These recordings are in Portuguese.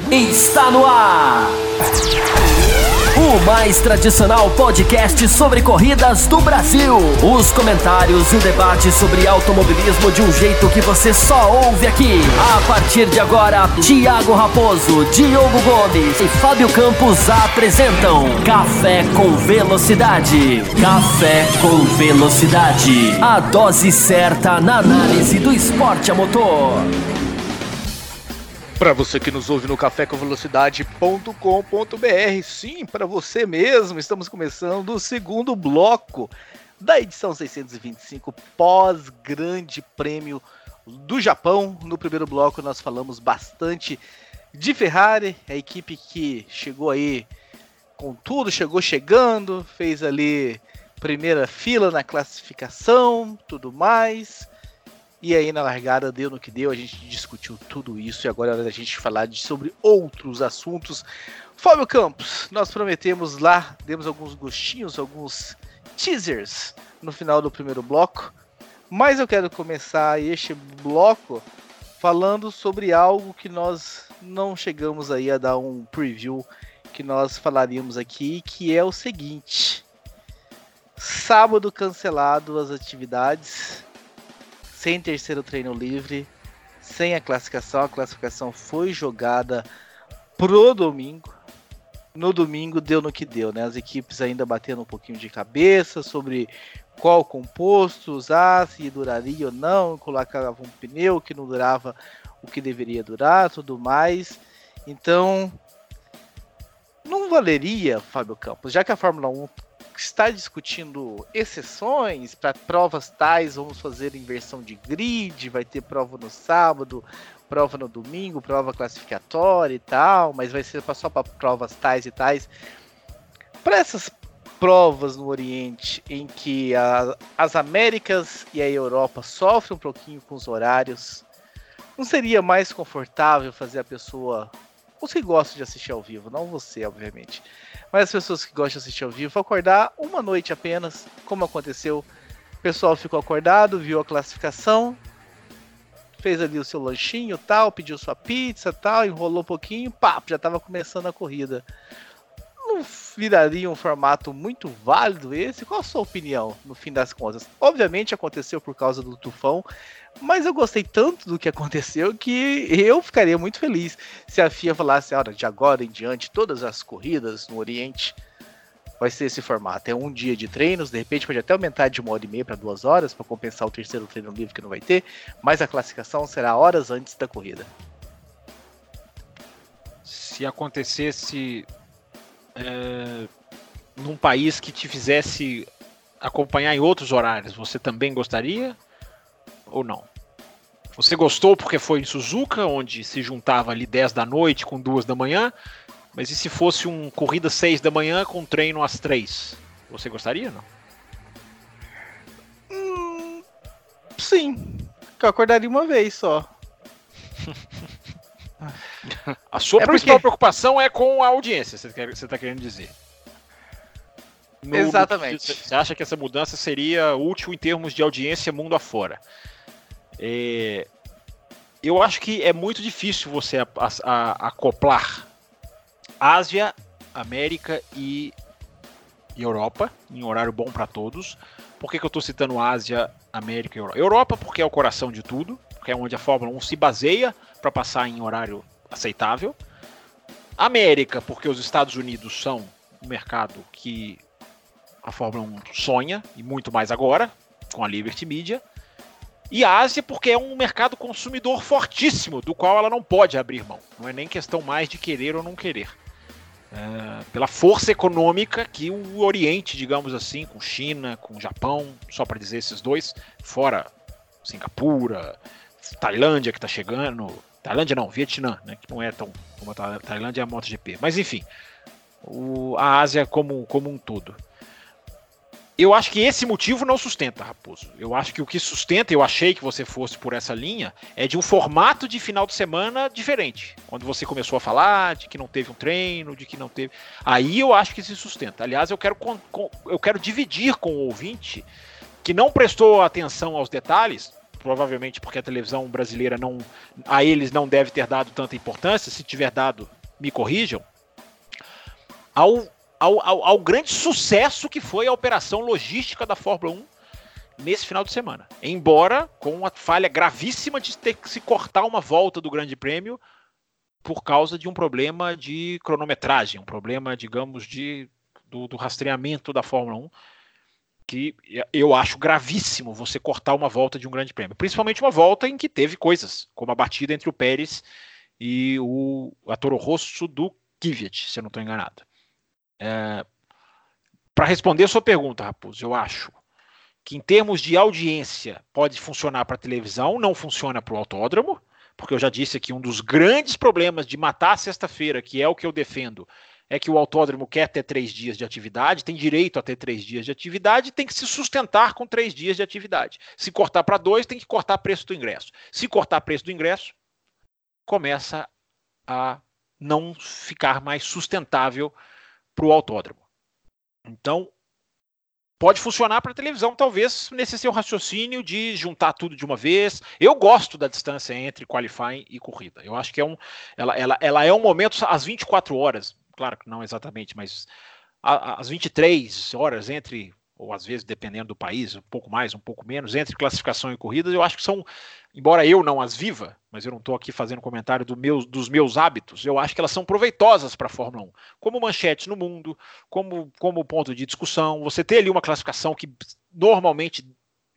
Está no ar! O mais tradicional podcast sobre corridas do Brasil. Os comentários e o debate sobre automobilismo de um jeito que você só ouve aqui. A partir de agora, Thiago Raposo, Diogo Gomes e Fábio Campos apresentam Café com Velocidade. Café com Velocidade. A dose certa na análise do esporte a motor. Para você que nos ouve no cafécomvelocidade.com.br, sim, para você mesmo, estamos começando o segundo bloco da edição 625 pós-Grande Prêmio do Japão. No primeiro bloco nós falamos bastante de Ferrari, a equipe que chegou aí com tudo, chegou chegando, fez ali primeira fila na classificação, tudo mais. E aí na largada deu no que deu, a gente discutiu tudo isso e agora é hora da gente falar sobre outros assuntos. Fábio Campos, nós prometemos lá, demos alguns gostinhos, alguns teasers no final do primeiro bloco, mas eu quero começar este bloco falando sobre algo que nós não chegamos aí a dar um preview, que nós falaríamos aqui, que é o seguinte: sábado cancelado as atividades, sem terceiro treino livre, sem a classificação foi jogada pro domingo. No domingo deu no que deu, né? As equipes ainda batendo um pouquinho de cabeça sobre qual composto usar, se duraria ou não, colocava um pneu que não durava o que deveria durar, tudo mais. Então, não valeria, Fábio Campos, já que a Fórmula 1 está discutindo exceções para provas tais, vamos fazer inversão de grid, vai ter prova no sábado, prova no domingo, prova classificatória e tal, mas vai ser só para provas tais e tais. Para essas provas no Oriente, em que as Américas e a Europa sofrem um pouquinho com os horários, não seria mais confortável fazer a pessoa, os que gostam de assistir ao vivo, não você, obviamente, mas as pessoas que gostam de assistir ao vivo, acordar uma noite apenas, como aconteceu. O pessoal ficou acordado, viu a classificação, fez ali o seu lanchinho, tal, pediu sua pizza, tal, enrolou um pouquinho, pá, já estava começando a corrida. Não viraria um formato muito válido esse? Qual a sua opinião, no fim das contas? Obviamente aconteceu por causa do tufão, mas eu gostei tanto do que aconteceu que eu ficaria muito feliz se a FIA falasse: olha, de agora em diante, todas as corridas no Oriente vai ser esse formato. É um dia de treinos, de repente pode até aumentar de 1h30 para 2 horas, para compensar o terceiro treino livre que não vai ter, mas a classificação será horas antes da corrida. Se acontecesse num país que te fizesse acompanhar em outros horários, você também gostaria? Ou não? Você gostou porque foi em Suzuka, onde se juntava ali 10 da noite com 2 da manhã, mas e se fosse um corrida 6 da manhã com treino às 3? Você gostaria, não? Sim, eu acordaria uma vez só. A sua principal preocupação é com a audiência, você está querendo dizer. Exatamente. Você acha que essa mudança seria útil em termos de audiência mundo afora? Eu acho que é muito difícil você acoplar Ásia, América e Europa em horário bom para todos. Por que eu estou citando Ásia, América e Europa? Europa porque é o coração de tudo, porque é onde a Fórmula 1 se baseia para passar em horário aceitável. América porque os Estados Unidos são um mercado que a Fórmula 1 sonha, e muito mais agora, com a Liberty Media. E a Ásia porque é um mercado consumidor fortíssimo, do qual ela não pode abrir mão. Não é nem questão mais de querer ou não querer. Pela força econômica que o Oriente, digamos assim, com China, com Japão, só para dizer esses dois, fora Singapura, Tailândia que está chegando, Tailândia não, Vietnã, né, que não é tão como a Tailândia é a MotoGP, mas enfim, a Ásia como um todo. Eu acho que esse motivo não sustenta, Raposo. Eu acho que o que sustenta, eu achei que você fosse por essa linha, é de um formato de final de semana diferente. Quando você começou a falar de que não teve um treino, de que não teve... Aí eu acho que se sustenta. Aliás, eu quero dividir com o ouvinte que não prestou atenção aos detalhes, provavelmente porque a televisão brasileira a eles não deve ter dado tanta importância, se tiver dado, me corrijam, ao grande sucesso que foi a operação logística da Fórmula 1 nesse final de semana. Embora com uma falha gravíssima de ter que se cortar uma volta do Grande Prêmio por causa de um problema de cronometragem, um problema, digamos, do rastreamento da Fórmula 1, que eu acho gravíssimo você cortar uma volta de um Grande Prêmio. Principalmente uma volta em que teve coisas, como a batida entre o Pérez e a Toro Rosso do Kvyat, se eu não estou enganado. Para responder a sua pergunta, Raposo, eu acho que em termos de audiência pode funcionar para televisão, não funciona para o autódromo, porque eu já disse aqui, um dos grandes problemas de matar a sexta-feira, que é o que eu defendo, é que o autódromo quer ter 3 dias de atividade, tem direito a ter 3 dias de atividade, tem que se sustentar com 3 dias de atividade. Se cortar para 2, tem que cortar preço do ingresso. Se cortar preço do ingresso, começa a não ficar mais sustentável para o autódromo. Então, pode funcionar para televisão, talvez, nesse seu raciocínio de juntar tudo de uma vez. Eu gosto da distância entre qualifying e corrida. Eu acho que ela é um momento às 24 horas, claro que não exatamente, mas às 23 horas entre, ou às vezes, dependendo do país, um pouco mais, um pouco menos, entre classificação e corridas, eu acho que são, embora eu não as viva, mas eu não estou aqui fazendo comentário dos meus hábitos, eu acho que elas são proveitosas para a Fórmula 1, como manchete no mundo, como ponto de discussão. Você ter ali uma classificação que normalmente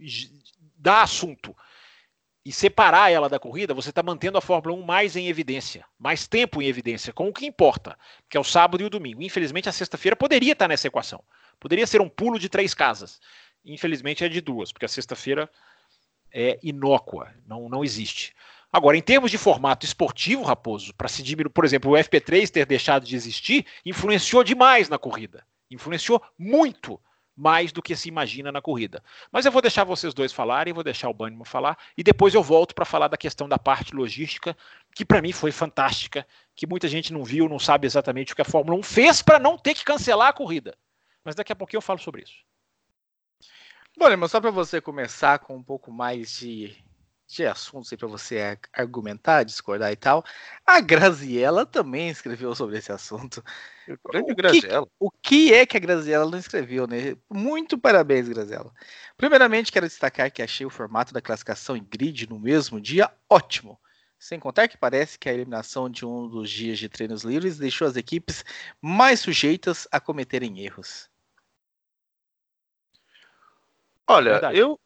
dá assunto e separar ela da corrida, você está mantendo a Fórmula 1 mais em evidência, mais tempo em evidência, com o que importa, que é o sábado e o domingo. Infelizmente, a sexta-feira poderia estar nessa equação. Poderia ser um pulo de 3 casas. Infelizmente, é de 2, porque a sexta-feira é inócua, não existe. Agora, em termos de formato esportivo, Raposo, para se diminuir, por exemplo, o FP3 ter deixado de existir, influenciou demais na corrida. Influenciou muito mais do que se imagina na corrida. Mas eu vou deixar vocês dois falarem, vou deixar o Banniman falar, e depois eu volto para falar da questão da parte logística, que para mim foi fantástica, que muita gente não viu, não sabe exatamente o que a Fórmula 1 fez para não ter que cancelar a corrida. Mas daqui a pouquinho eu falo sobre isso. Bom, irmão, só para você começar com um pouco mais de assuntos aí para você argumentar, discordar e tal, a Graziella também escreveu sobre esse assunto. Grande Graziella. O que é que a Graziella não escreveu, né? Muito parabéns, Graziella. Primeiramente, quero destacar que achei o formato da classificação em grid no mesmo dia ótimo. Sem contar que parece que a eliminação de um dos dias de treinos livres deixou as equipes mais sujeitas a cometerem erros. Olha,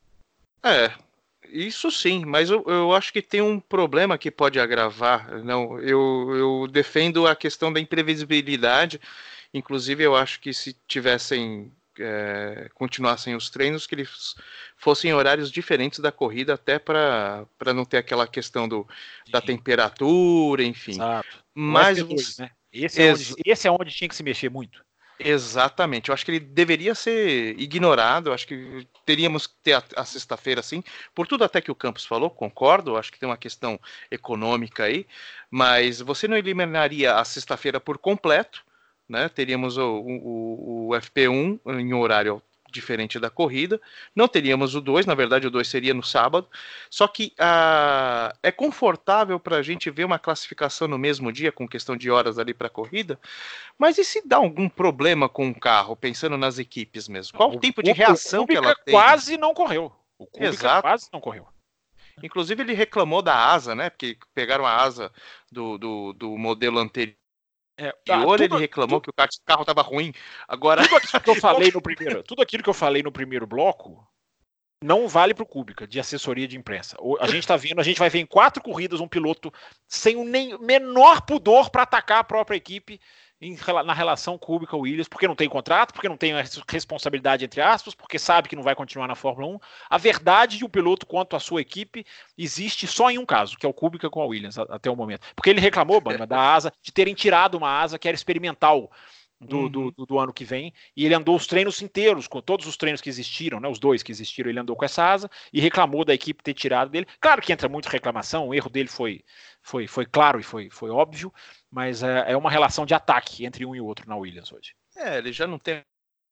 isso sim, mas eu acho que tem um problema que pode agravar. Não, eu defendo a questão da imprevisibilidade. Inclusive, eu acho que se continuassem os treinos, que eles fossem horários diferentes da corrida, até para não ter aquela questão da temperatura, enfim. Exato. Mas FP2, né? Esse é onde tinha que se mexer muito. Exatamente, eu acho que ele deveria ser ignorado. Eu acho que teríamos que ter a sexta-feira, sim, por tudo até que o Campos falou, concordo. Eu acho que tem uma questão econômica aí, mas você não eliminaria a sexta-feira por completo, né? Teríamos o FP1 em horário diferente da corrida, não teríamos o 2, na verdade o 2 seria no sábado, só que é confortável para a gente ver uma classificação no mesmo dia, com questão de horas ali para a corrida, mas e se dá algum problema com o carro, pensando nas equipes mesmo? Qual o tipo de reação que ela tem? Quase não correu. O Kubica quase não correu. Inclusive ele reclamou da asa, né, porque pegaram a asa do modelo anterior. Ele reclamou que o carro estava ruim. Agora, tudo aquilo que eu falei no primeiro bloco não vale para o Kubica, de assessoria de imprensa. A gente vai ver em 4 corridas um piloto sem o menor pudor para atacar a própria equipe na relação Kubica-Williams, porque não tem contrato, porque não tem responsabilidade, entre aspas, porque sabe que não vai continuar na Fórmula 1. A verdade de um piloto quanto à sua equipe existe só em um caso, que é o Kubica com a Williams, até o momento. Porque ele reclamou, Banniman, da asa, de terem tirado uma asa que era experimental do ano que vem, e ele andou os treinos inteiros, com todos os treinos que existiram, né, os 2 que existiram, ele andou com essa asa, e reclamou da equipe ter tirado dele. Claro que entra muito reclamação, o erro dele foi claro e foi óbvio, mas é uma relação de ataque entre um e o outro na Williams hoje. Ele já não tem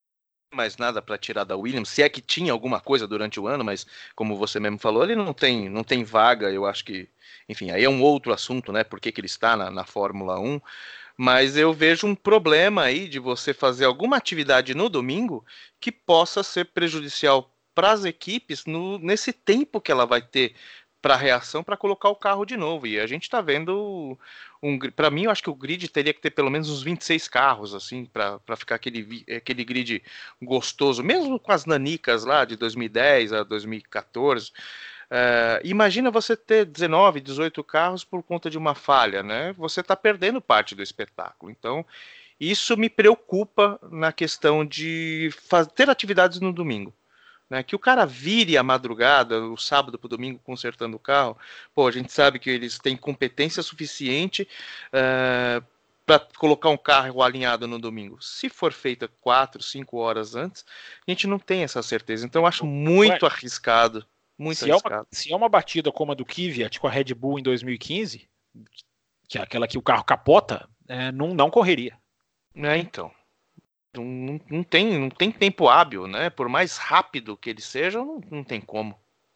mais nada para tirar da Williams, se é que tinha alguma coisa durante o ano, mas como você mesmo falou, ele não tem vaga, eu acho que, enfim, aí é um outro assunto, né, por que ele está na Fórmula 1, mas eu vejo um problema aí de você fazer alguma atividade no domingo que possa ser prejudicial para as equipes nesse tempo que ela vai ter para reação para colocar o carro de novo. E a gente está vendo para mim, eu acho que o grid teria que ter pelo menos uns 26 carros, assim, para ficar aquele grid gostoso, mesmo com as nanicas lá de 2010 a 2014. Imagina você ter 19, 18 carros por conta de uma falha, né? Você está perdendo parte do espetáculo. Então, isso me preocupa na questão de ter atividades no domingo. Né, que o cara vire a madrugada, o sábado para o domingo, consertando o carro. Pô, a gente sabe que eles têm competência suficiente para colocar um carro alinhado no domingo. Se for feita 4, 5 horas antes, a gente não tem essa certeza. Então eu acho muito arriscado. Muito arriscado. Se é uma batida como a do Kvyat com a Red Bull em 2015, que é aquela que o carro capota, não correria. Então. Não tem tempo hábil, né? Por mais rápido que ele seja, não tem como.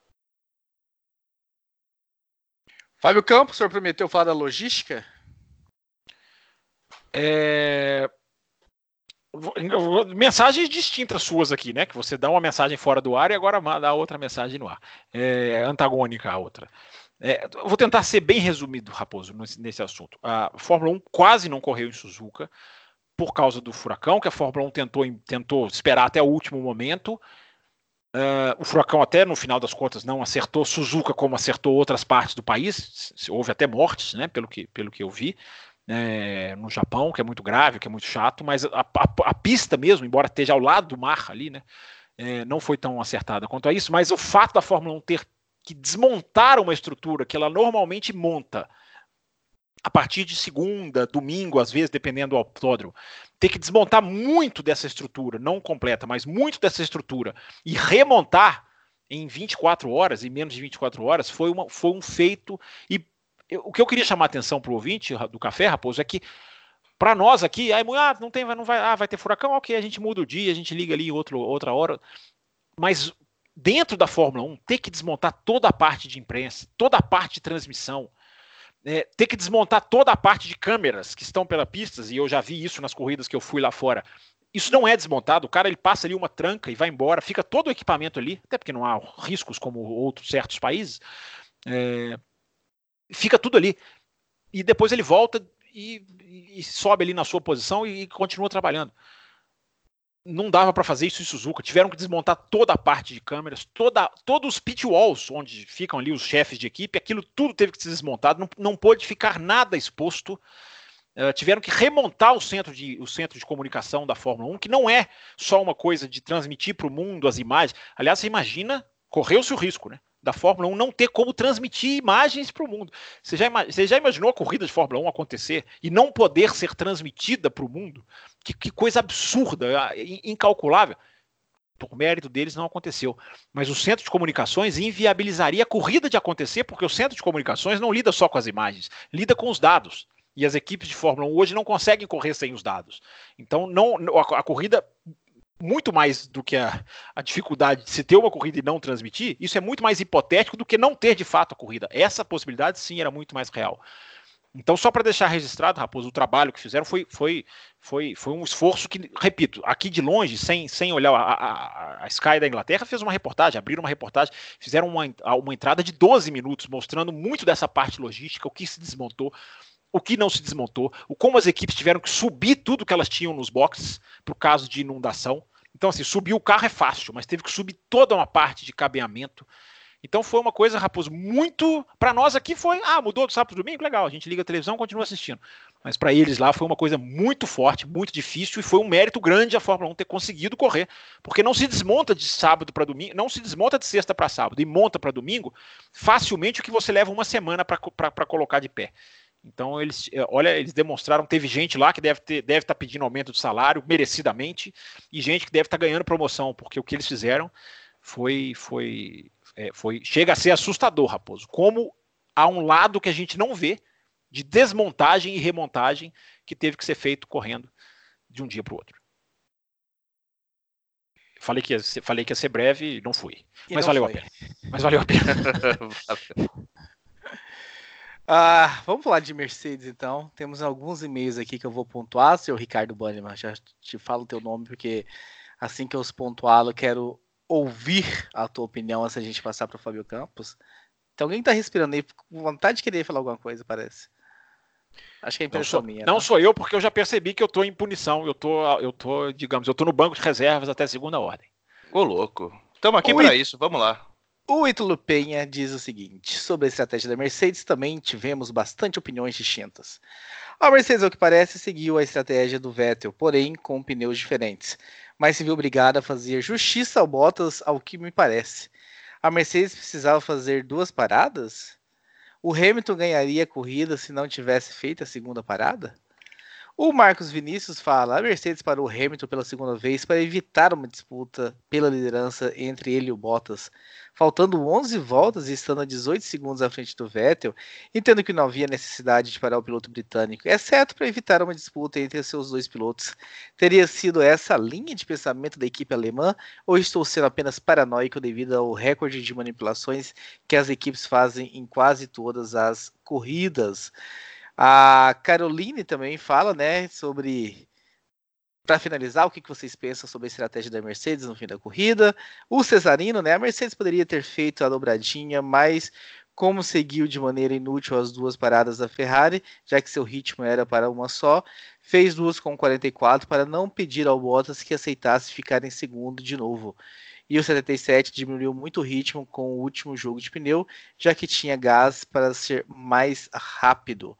Fábio Campos, o senhor prometeu falar da logística? Mensagens distintas suas aqui, né? Que você dá uma mensagem fora do ar e agora dá outra mensagem no ar. Antagônica à outra. Eu vou tentar ser bem resumido, Raposo, nesse assunto. A Fórmula 1 quase não correu em Suzuka por causa do furacão, que a Fórmula 1 tentou esperar até o último momento. O furacão até, no final das contas, não acertou Suzuka como acertou outras partes do país. Houve até mortes, né, pelo que eu vi, no Japão, que é muito grave, que é muito chato, mas a pista mesmo, embora esteja ao lado do mar ali, né, não foi tão acertada quanto a isso, mas o fato da Fórmula 1 ter que desmontar uma estrutura que ela normalmente monta a partir de segunda, domingo, às vezes, dependendo do autódromo, ter que desmontar muito dessa estrutura, não completa, mas muito dessa estrutura, e remontar em 24 horas, em menos de 24 horas, foi um feito. E o que eu queria chamar a atenção para o ouvinte do Café, Raposo, é que para nós aqui, vai ter furacão, ok, a gente muda o dia, a gente liga ali outra hora, mas dentro da Fórmula 1, ter que desmontar toda a parte de imprensa, toda a parte de transmissão, ter que desmontar toda a parte de câmeras que estão pela pista, e eu já vi isso nas corridas que eu fui lá fora. Isso não é desmontado, o cara ele passa ali uma tranca e vai embora, fica todo o equipamento ali, até porque não há riscos como outros certos países, fica tudo ali. E depois ele volta e sobe ali na sua posição e continua trabalhando. Não dava para fazer isso em Suzuka, tiveram que desmontar toda a parte de câmeras, todos os pit walls, onde ficam ali os chefes de equipe, aquilo tudo teve que ser desmontado, não pôde ficar nada exposto, tiveram que remontar o centro de comunicação da Fórmula 1, que não é só uma coisa de transmitir para o mundo as imagens, aliás, você imagina, correu-se o risco, né, da Fórmula 1 não ter como transmitir imagens para o mundo. Você já imaginou a corrida de Fórmula 1 acontecer e não poder ser transmitida para o mundo? Que coisa absurda, incalculável. Por mérito deles não aconteceu. Mas o centro de comunicações inviabilizaria a corrida de acontecer, porque o centro de comunicações não lida só com as imagens, lida com os dados. E as equipes de Fórmula 1 hoje não conseguem correr sem os dados. Então a corrida, muito mais do que a dificuldade de se ter uma corrida e não transmitir, isso é muito mais hipotético do que não ter de fato a corrida. Essa possibilidade sim era muito mais real. Então, só para deixar registrado, Raposo, o trabalho que fizeram foi um esforço que, repito, aqui de longe, sem olhar a Sky da Inglaterra, fez uma reportagem, abriram uma reportagem, fizeram uma entrada de 12 minutos, mostrando muito dessa parte logística, o que se desmontou, o que não se desmontou, como as equipes tiveram que subir tudo que elas tinham nos boxes, para o caso de inundação. Então, assim, subir o carro é fácil, mas teve que subir toda uma parte de cabeamento. Então foi uma coisa, Raposo, muito... Para nós aqui foi, mudou do sábado para domingo, legal, a gente liga a televisão e continua assistindo. Mas para eles lá foi uma coisa muito forte, muito difícil, e foi um mérito grande a Fórmula 1 ter conseguido correr, porque não se desmonta de sábado para domingo, não se desmonta de sexta para sábado e monta para domingo facilmente o que você leva uma semana para colocar de pé. Então eles demonstraram, teve gente lá que deve estar pedindo aumento de salário, merecidamente, e gente que deve estar ganhando promoção, porque o que eles fizeram chega a ser assustador, Raposo, como há um lado que a gente não vê de desmontagem e remontagem que teve que ser feito correndo de um dia para o outro. Falei que ia ser breve e não fui. E Mas não valeu foi. a pena. Mas valeu a pena. Vamos falar de Mercedes, então. Temos alguns e-mails aqui que eu vou pontuar, seu Ricardo Bannerman. Já te falo o teu nome, porque assim que eu os pontuá-lo, eu quero ouvir a tua opinião antes da gente passar para o Fábio Campos. Tem alguém que tá respirando aí, com vontade de querer falar alguma coisa, parece. Acho que é impressão minha. Não sou eu, porque eu já percebi que eu tô em punição. Eu tô no banco de reservas até segunda ordem. Ô, louco. Estamos aqui para isso, vamos lá. O Ítalo Penha diz o seguinte: sobre a estratégia da Mercedes, também tivemos bastante opiniões distintas. A Mercedes, ao que parece, seguiu a estratégia do Vettel, porém com pneus diferentes, mas se viu obrigada a fazer justiça ao Bottas, ao que me parece. A Mercedes precisava fazer 2 paradas? O Hamilton ganharia a corrida se não tivesse feito a segunda parada? O Marcos Vinícius fala: a Mercedes parou o Hamilton pela segunda vez para evitar uma disputa pela liderança entre ele e o Bottas. Faltando 11 voltas e estando a 18 segundos à frente do Vettel, entendo que não havia necessidade de parar o piloto britânico, exceto para evitar uma disputa entre seus 2 pilotos. Teria sido essa a linha de pensamento da equipe alemã, ou estou sendo apenas paranoico devido ao recorde de manipulações que as equipes fazem em quase todas as corridas? A Caroline também fala, né, sobre, para finalizar, o que vocês pensam sobre a estratégia da Mercedes no fim da corrida. O Cesarino, né, a Mercedes poderia ter feito a dobradinha, mas como seguiu de maneira inútil as 2 paradas da Ferrari, já que seu ritmo era para uma só, fez 2 com 44 para não pedir ao Bottas que aceitasse ficar em segundo de novo. E o 77 diminuiu muito o ritmo com o último jogo de pneu, já que tinha gás para ser mais rápido.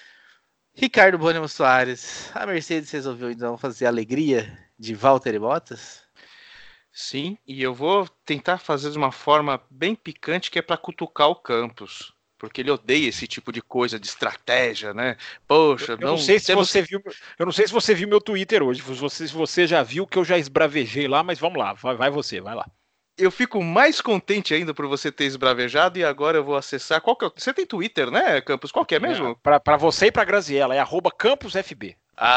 Ricardo Bannerman Soares, a Mercedes resolveu então fazer a alegria de Valtteri Bottas? Sim, e eu vou tentar fazer de uma forma bem picante, que é para cutucar o Campos, porque ele odeia esse tipo de coisa, de estratégia, né? Poxa, eu não sei se você viu meu Twitter hoje, se você já viu que eu já esbravejei lá, mas vamos lá, vai lá. Eu fico mais contente ainda por você ter esbravejado, e agora eu vou acessar. Você tem Twitter, né, Campos? Qual que é mesmo? Para você e para Graziella, é @CampusFB.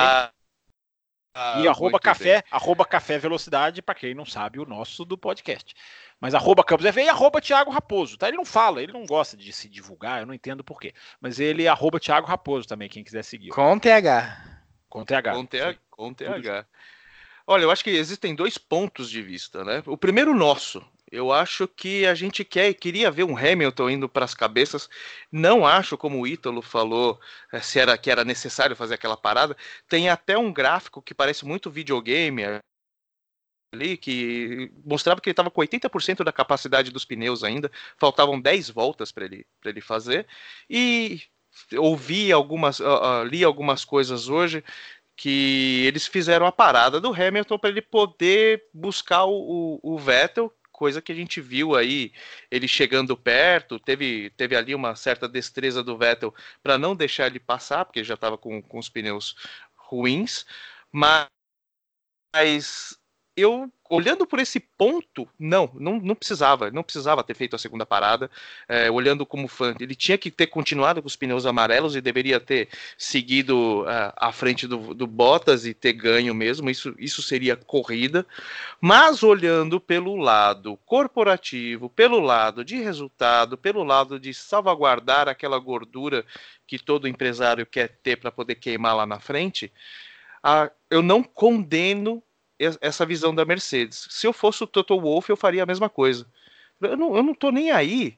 E @café velocidade, para quem não sabe, o nosso do podcast. Mas @CampusFB e @Thiago Raposo, tá? Ele não fala, ele não gosta de se divulgar, eu não entendo por quê. Mas ele é @Thiago Raposo também, quem quiser seguir. Com TH. Com TH. Olha, eu acho que existem 2 pontos de vista, né? O primeiro nosso. Eu acho que a gente queria ver um Hamilton indo para as cabeças. Não acho, como o Ítalo falou, que era necessário fazer aquela parada. Tem até um gráfico que parece muito videogame ali, que mostrava que ele estava com 80% da capacidade dos pneus ainda. Faltavam 10 voltas para ele fazer. E li algumas coisas hoje, que eles fizeram a parada do Hamilton para ele poder buscar o Vettel, coisa que a gente viu aí, ele chegando perto, teve ali uma certa destreza do Vettel para não deixar ele passar, porque ele já estava com os pneus ruins, mas eu, olhando por esse ponto, não precisava ter feito a segunda parada. Olhando como fã, ele tinha que ter continuado com os pneus amarelos e deveria ter seguido à frente do Bottas e ter ganho mesmo, isso seria corrida. Mas olhando pelo lado corporativo, pelo lado de resultado, pelo lado de salvaguardar aquela gordura que todo empresário quer ter para poder queimar lá na frente, eu não condeno essa visão da Mercedes. Se eu fosse o Toto Wolff, eu faria a mesma coisa. Eu não tô nem aí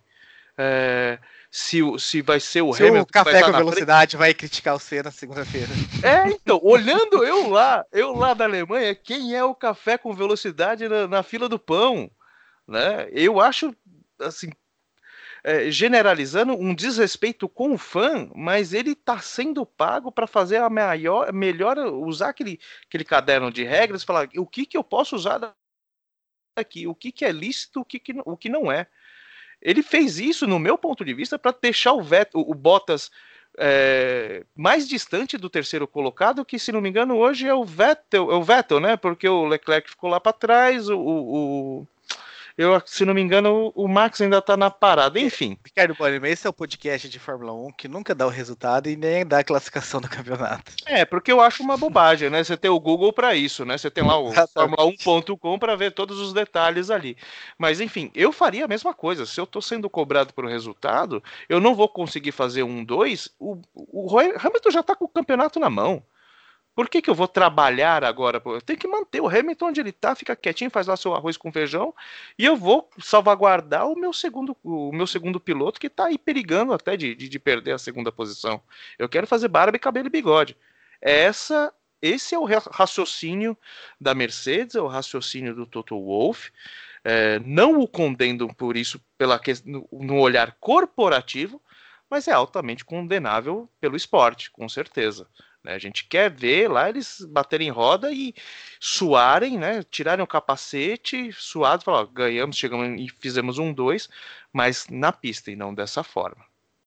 se vai ser o Hamilton. O Café com Velocidade vai criticar o Senna segunda-feira. Então, olhando eu lá da Alemanha, quem é o Café com Velocidade na fila do pão? Né? Eu acho, assim, generalizando, um desrespeito com o fã, mas ele está sendo pago para fazer melhor, usar aquele caderno de regras e falar o que eu posso usar daqui, o que é lícito, o que não é. Ele fez isso, no meu ponto de vista, para deixar o Bottas mais distante do terceiro colocado, que, se não me engano, hoje é o Vettel, né? Porque o Leclerc ficou lá para trás, Se não me engano, o Max ainda tá na parada. Enfim. Ricardo Bannerman, esse é o podcast de Fórmula 1 que nunca dá o resultado e nem dá a classificação do campeonato. Porque eu acho uma bobagem, né? Você tem o Google para isso, né? Você tem lá o Fórmula1.com para ver todos os detalhes ali. Mas, enfim, eu faria a mesma coisa. Se eu tô sendo cobrado por um resultado, eu não vou conseguir fazer 1-2. O Hamilton já tá com o campeonato na mão. Por que eu vou trabalhar agora? Eu tenho que manter o Hamilton onde ele tá, fica quietinho, faz lá seu arroz com feijão, e eu vou salvaguardar o meu segundo piloto que tá aí perigando até de perder a segunda posição. Eu quero fazer barba, cabelo e bigode. Esse é o raciocínio da Mercedes, é o raciocínio do Toto Wolff. Não o condeno por isso no olhar corporativo, mas é altamente condenável pelo esporte, com certeza. A gente quer ver lá eles baterem roda e suarem, né? Tirarem o capacete, suados, falar, ganhamos, chegamos e fizemos 1-2, mas na pista e não dessa forma.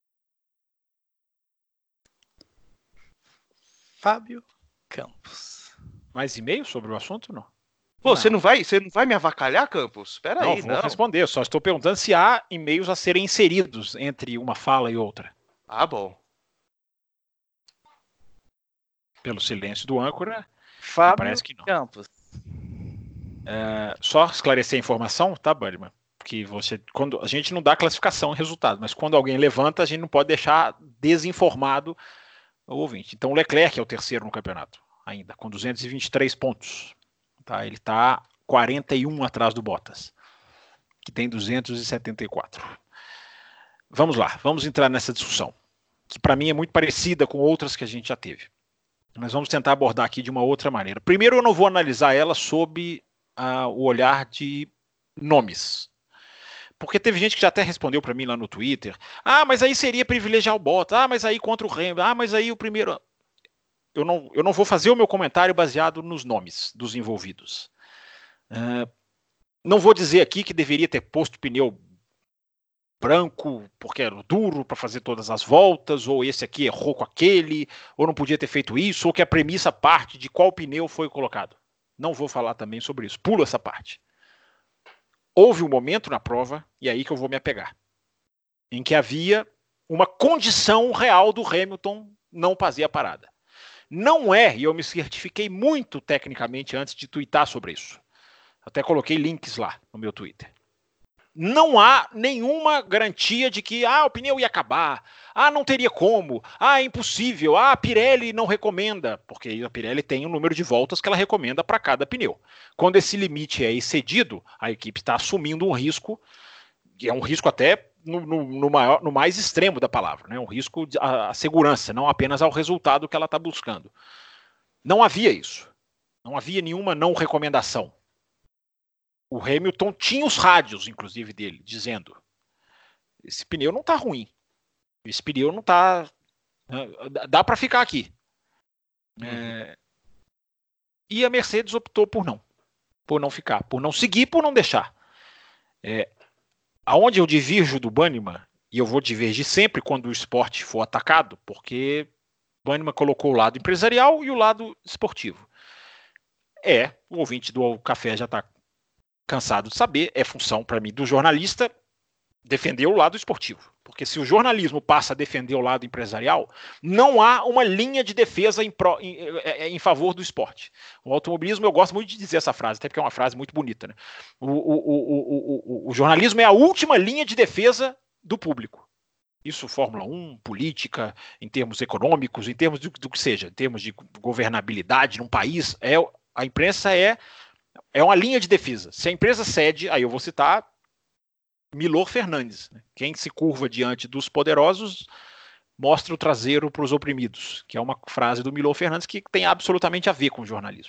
Fábio Campos. Mais e-mail sobre o assunto, não? Pô, você não vai me avacalhar, Campos? Pera aí, vou responder, eu só estou perguntando se há e-mails a serem inseridos entre uma fala e outra. Ah, bom. Pelo silêncio do âncora, Fábio parece que não. Campos. Só esclarecer a informação, tá, Budman? Que quando a gente não dá classificação e resultado, mas quando alguém levanta, a gente não pode deixar desinformado o ouvinte. Então o Leclerc é o terceiro no campeonato, ainda, com 223 pontos. Tá? Ele está 41 atrás do Bottas, que tem 274. Vamos lá, vamos entrar nessa discussão, que para mim é muito parecida com outras que a gente já teve. Nós vamos tentar abordar aqui de uma outra maneira. Primeiro, eu não vou analisar ela sob o olhar de nomes. Porque teve gente que já até respondeu para mim lá no Twitter. Mas aí seria privilegiar o Bottas. Mas aí contra o Hamilton. Mas aí o primeiro... Eu não vou fazer o meu comentário baseado nos nomes dos envolvidos. Não vou dizer aqui que deveria ter posto pneu branco porque era duro para fazer todas as voltas, ou esse aqui errou com aquele, ou não podia ter feito isso, ou que a premissa parte de qual pneu foi colocado. Não vou falar também sobre isso, pulo essa parte. Houve um momento na prova, e é aí que eu vou me apegar, em que havia uma condição real do Hamilton não fazer a parada. Não e eu me certifiquei muito tecnicamente antes de tuitar sobre isso. Até coloquei links lá no meu Twitter. Não há nenhuma garantia de que o pneu ia acabar, não teria como, é impossível, a Pirelli não recomenda, porque a Pirelli tem um número de voltas que ela recomenda para cada pneu. Quando esse limite é excedido, a equipe está assumindo um risco, que é um risco até no mais extremo da palavra, né? Um risco à segurança, não apenas ao resultado que ela está buscando. Não havia isso, não havia nenhuma não recomendação. O Hamilton tinha os rádios, inclusive, dele, dizendo: esse pneu não está ruim. Esse pneu não está... Dá para ficar aqui. E a Mercedes optou por não ficar, por não seguir, por não deixar. Aonde eu divirjo do Banniman, e eu vou divergir sempre quando o esporte for atacado, porque Banniman colocou o lado empresarial e o lado esportivo. O ouvinte do café já está cansado de saber, é função para mim do jornalista defender o lado esportivo. Porque se o jornalismo passa a defender o lado empresarial, não há uma linha de defesa em favor do esporte. O automobilismo, eu gosto muito de dizer essa frase, até porque é uma frase muito bonita, né? O jornalismo é a última linha de defesa do público. Isso, Fórmula 1, política, em termos econômicos, em termos do que seja, em termos de governabilidade num país, a imprensa é uma linha de defesa. Se a empresa cede, aí eu vou citar Milor Fernandes, né? Quem se curva diante dos poderosos mostra o traseiro para os oprimidos, que é uma frase do Milor Fernandes que tem absolutamente a ver com o jornalismo.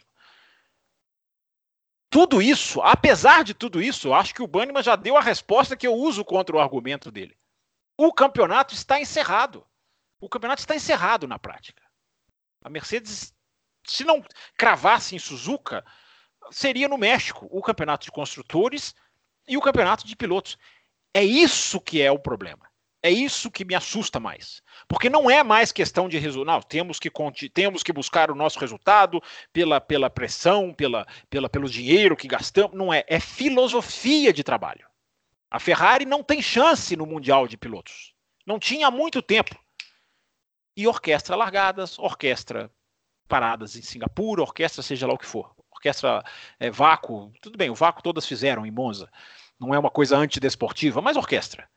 Tudo isso, apesar de tudo isso, eu acho que o Banniman já deu a resposta que eu uso contra o argumento dele. O campeonato está encerrado. O campeonato está encerrado na prática. A Mercedes, se não cravasse em Suzuka, seria no México o campeonato de construtores e o campeonato de pilotos. É isso que é o problema. É isso que me assusta mais. Porque não é mais questão de resultado. Temos que buscar o nosso resultado pela pressão, pelo dinheiro que gastamos. Não é. É filosofia de trabalho. A Ferrari não tem chance no Mundial de Pilotos. Não tinha há muito tempo. E orquestra largadas, orquestra paradas em Singapura, orquestra seja lá o que for. Orquestra vácuo. Tudo bem, o vácuo todas fizeram em Monza. Não é uma coisa antidesportiva, mas orquestra.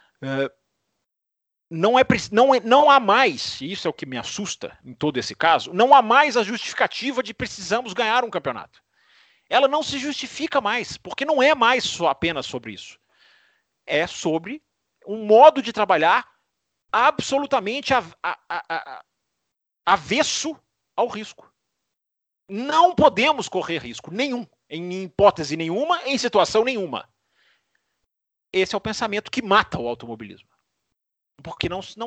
Não há mais, e isso é o que me assusta em todo esse caso, não há mais a justificativa de precisamos ganhar um campeonato. Ela não se justifica mais, porque não é mais só apenas sobre isso. É sobre um modo de trabalhar absolutamente avesso ao risco. Não podemos correr risco nenhum, em hipótese nenhuma, em situação nenhuma. Esse é o pensamento que mata o automobilismo. Porque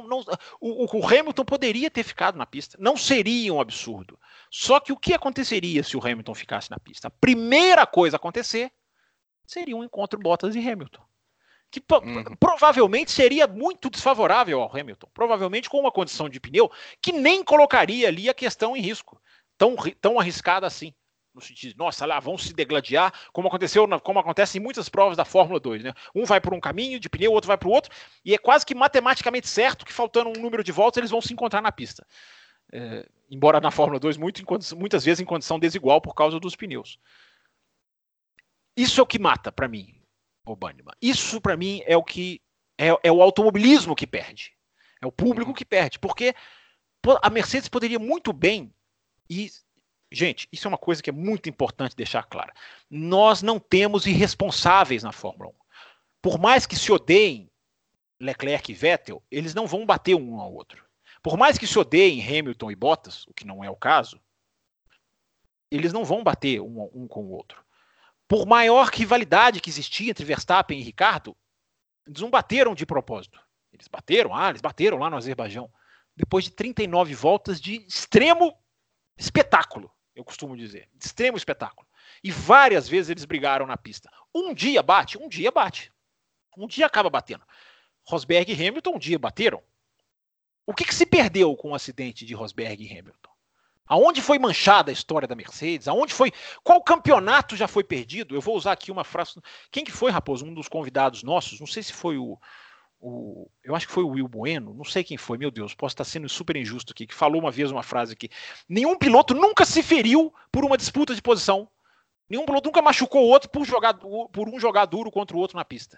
o Hamilton poderia ter ficado na pista. Não seria um absurdo. Só que o que aconteceria se o Hamilton ficasse na pista? A primeira coisa a acontecer seria um encontro Bottas e Hamilton. Que provavelmente seria muito desfavorável ao Hamilton. Provavelmente com uma condição de pneu que nem colocaria ali a questão em risco. Tão arriscada assim. No sentido de, nossa, lá, vão se degladiar, como acontece em muitas provas da Fórmula 2, né? Um vai por um caminho de pneu, o outro vai para o outro, e é quase que matematicamente certo que, faltando um número de voltas, eles vão se encontrar na pista. Embora na Fórmula 2, muitas vezes em condição desigual por causa dos pneus. Isso é o que mata, para mim, o Banniman. Isso, para mim, é o que é o automobilismo que perde. É o público que perde, porque a Mercedes poderia muito bem Gente, isso é uma coisa que é muito importante deixar clara. Nós não temos irresponsáveis na Fórmula 1. Por mais que se odeiem Leclerc e Vettel, eles não vão bater um ao outro. Por mais que se odeiem Hamilton e Bottas, o que não é o caso, eles não vão bater um com o outro. Por maior rivalidade que existia entre Verstappen e Ricardo, eles não bateram de propósito. Eles bateram lá no Azerbaijão. Depois de 39 voltas de extremo espetáculo. Eu costumo dizer, extremo espetáculo. E várias vezes eles brigaram na pista. Um dia bate. Um dia acaba batendo. Rosberg e Hamilton um dia bateram. O que se perdeu com o acidente de Rosberg e Hamilton? Aonde foi manchada a história da Mercedes? Qual campeonato já foi perdido? Eu vou usar aqui uma frase. Quem que foi, Raposo? Um dos convidados nossos? Não sei se foi eu acho que foi o Will Bueno, não sei quem foi, meu Deus, posso estar sendo super injusto aqui, que falou uma vez uma frase aqui. Nenhum piloto nunca se feriu por uma disputa de posição. Nenhum piloto nunca machucou o outro por um jogar duro contra o outro na pista.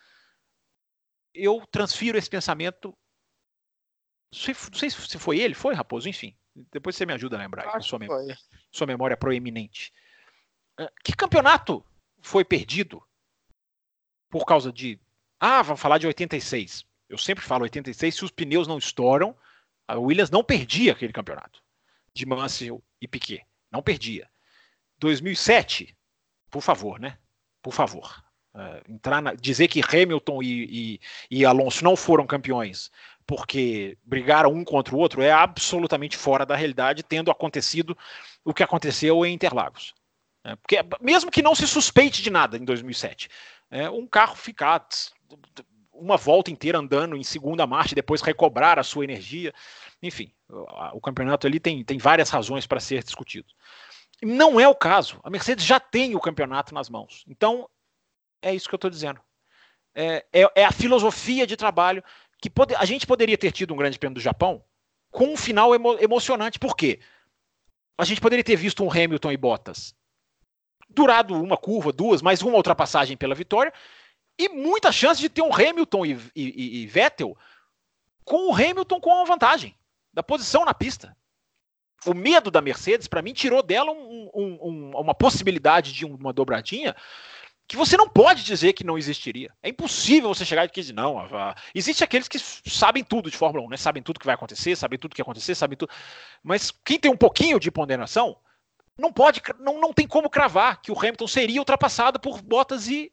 Eu transfiro esse pensamento. Não sei se foi ele, foi, Raposo, enfim. Depois você me ajuda a lembrar. Com sua memória proeminente. Que campeonato foi perdido por causa de... vamos falar de 86. Eu sempre falo 86, se os pneus não estouram, a Williams não perdia aquele campeonato. De Mansell e Piquet. Não perdia. 2007, por favor, né? Por favor. Dizer que Hamilton e Alonso não foram campeões porque brigaram um contra o outro é absolutamente fora da realidade, tendo acontecido o que aconteceu em Interlagos. Porque, mesmo que não se suspeite de nada em 2007, um carro ficar uma volta inteira andando em segunda marcha e depois recobrar a sua energia. Enfim, o campeonato ali tem várias razões para ser discutido. Não é o caso. A Mercedes já tem o campeonato nas mãos. Então, é isso que eu estou dizendo. É a filosofia de trabalho que a gente poderia ter tido um grande prêmio do Japão com um final emocionante. Por quê? A gente poderia ter visto um Hamilton e Bottas durado uma curva, duas, mais uma ultrapassagem pela vitória, e muita chance de ter um Hamilton e Vettel com o Hamilton com a vantagem da posição na pista. O medo da Mercedes, para mim, tirou dela uma possibilidade de uma dobradinha que você não pode dizer que não existiria. É impossível você chegar e dizer, não, existe aqueles que sabem tudo de Fórmula 1, né? Sabem tudo que vai acontecer, sabem tudo que vai acontecer, sabem tudo. Mas quem tem um pouquinho de ponderação não tem como cravar que o Hamilton seria ultrapassado por Bottas e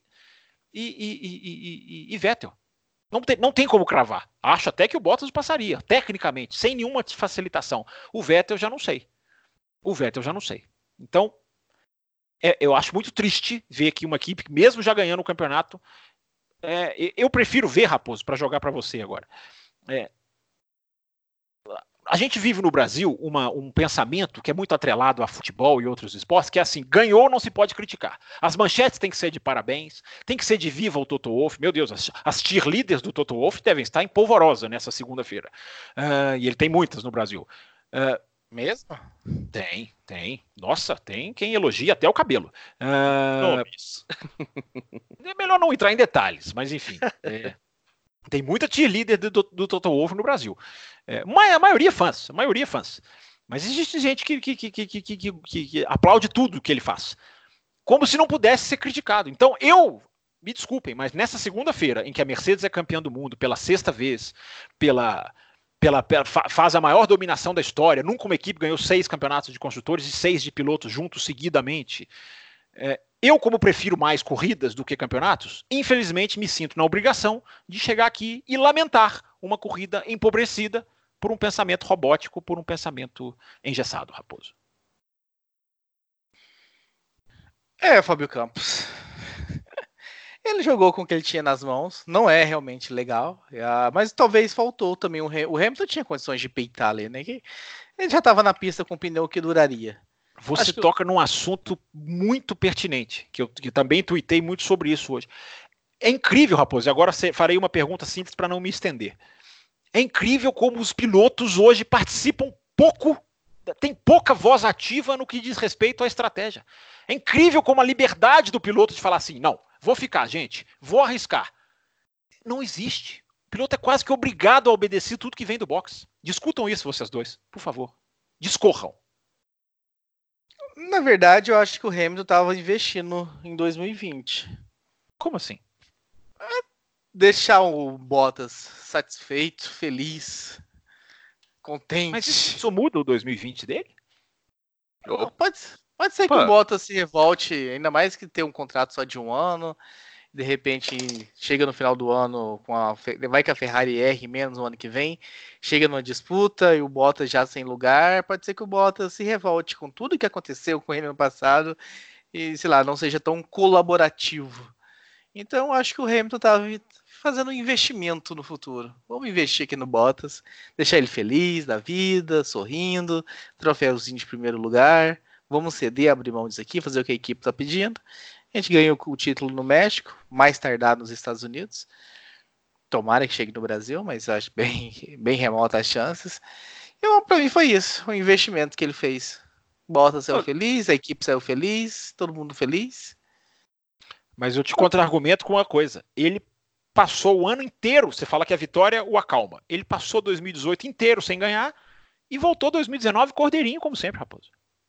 Vettel. Não tem como cravar. Acho até que o Bottas passaria, tecnicamente, sem nenhuma facilitação. O Vettel já não sei. Então, eu acho muito triste ver que uma equipe, mesmo já ganhando o campeonato, Eu prefiro ver, Raposo, para jogar para você agora. A gente vive no Brasil um pensamento que é muito atrelado a futebol e outros esportes, que é assim, ganhou, não se pode criticar. As manchetes têm que ser de parabéns, tem que ser de viva o Toto Wolff. Meu Deus, as cheerleaders do Toto Wolff devem estar em polvorosa nessa segunda-feira. E ele tem muitas no Brasil. Mesmo? Tem. Nossa, tem quem elogia até o cabelo. É melhor não entrar em detalhes, mas enfim. Tem muita cheerleader do Toto Wolff no Brasil. A maioria fãs. Mas existe gente que aplaude tudo que ele faz. Como se não pudesse ser criticado. Então, me desculpem, mas nessa segunda-feira, em que a Mercedes é campeã do mundo pela sexta vez, faz a maior dominação da história, nunca uma equipe ganhou 6 campeonatos de construtores e 6 de pilotos juntos seguidamente. Eu, como prefiro mais corridas do que campeonatos, infelizmente me sinto na obrigação de chegar aqui e lamentar uma corrida empobrecida por um pensamento robótico, por um pensamento engessado, Raposo. Fábio Campos. Ele jogou com o que ele tinha nas mãos, não é realmente legal, mas talvez faltou também. O Hamilton tinha condições de peitar ali, né? Ele já estava na pista com um pneu que duraria. Você toca num assunto muito pertinente, que eu também tuitei muito sobre isso hoje. É incrível, Raposo, e agora farei uma pergunta simples para não me estender. É incrível como os pilotos hoje participam pouco, tem pouca voz ativa no que diz respeito à estratégia. É incrível como a liberdade do piloto de falar assim, não, vou ficar, gente, vou arriscar. Não existe. O piloto é quase que obrigado a obedecer tudo que vem do box. Discutam isso, vocês dois, por favor. Discorram. Na verdade, eu acho que o Hamilton estava investindo em 2020. Como assim? Deixar o Bottas satisfeito, feliz, contente. Mas isso muda o 2020 dele? Pode ser que o Bottas se revolte, ainda mais que tem um contrato só de um ano. De repente, chega no final do ano, vai que a Ferrari erre menos no ano que vem, chega numa disputa e o Bottas já sem lugar, pode ser que o Bottas se revolte com tudo que aconteceu com ele no passado e, sei lá, não seja tão colaborativo. Então, acho que o Hamilton estava fazendo um investimento no futuro. Vamos investir aqui no Bottas, deixar ele feliz da vida, sorrindo, troféuzinho de primeiro lugar, vamos ceder, abrir mão disso aqui, fazer o que a equipe está pedindo. A gente ganhou o título no México, mais tardar nos Estados Unidos. Tomara que chegue no Brasil, mas acho bem remota as chances. E para mim foi isso, o investimento que ele fez. Bottas saiu feliz, a equipe saiu feliz, todo mundo feliz. Mas eu te contra-argumento com uma coisa. Ele passou o ano inteiro, você fala que a vitória o acalma. Ele passou 2018 inteiro sem ganhar e voltou 2019 cordeirinho, como sempre, Raposo.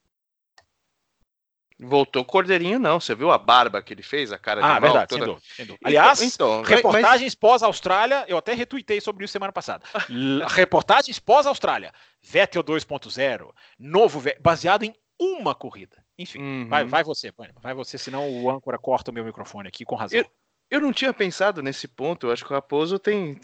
Voltou cordeirinho, não. Você viu a barba que ele fez? A cara de mal? Verdade, toda... sem dúvida. Aliás, reportagens mas... pós-Austrália, eu até retuitei sobre isso semana passada. Reportagens pós-Austrália. Vettel 2.0, novo, baseado em uma corrida. Enfim, vai você, senão o âncora corta o meu microfone aqui com razão. Eu não tinha pensado nesse ponto. Eu acho que o Raposo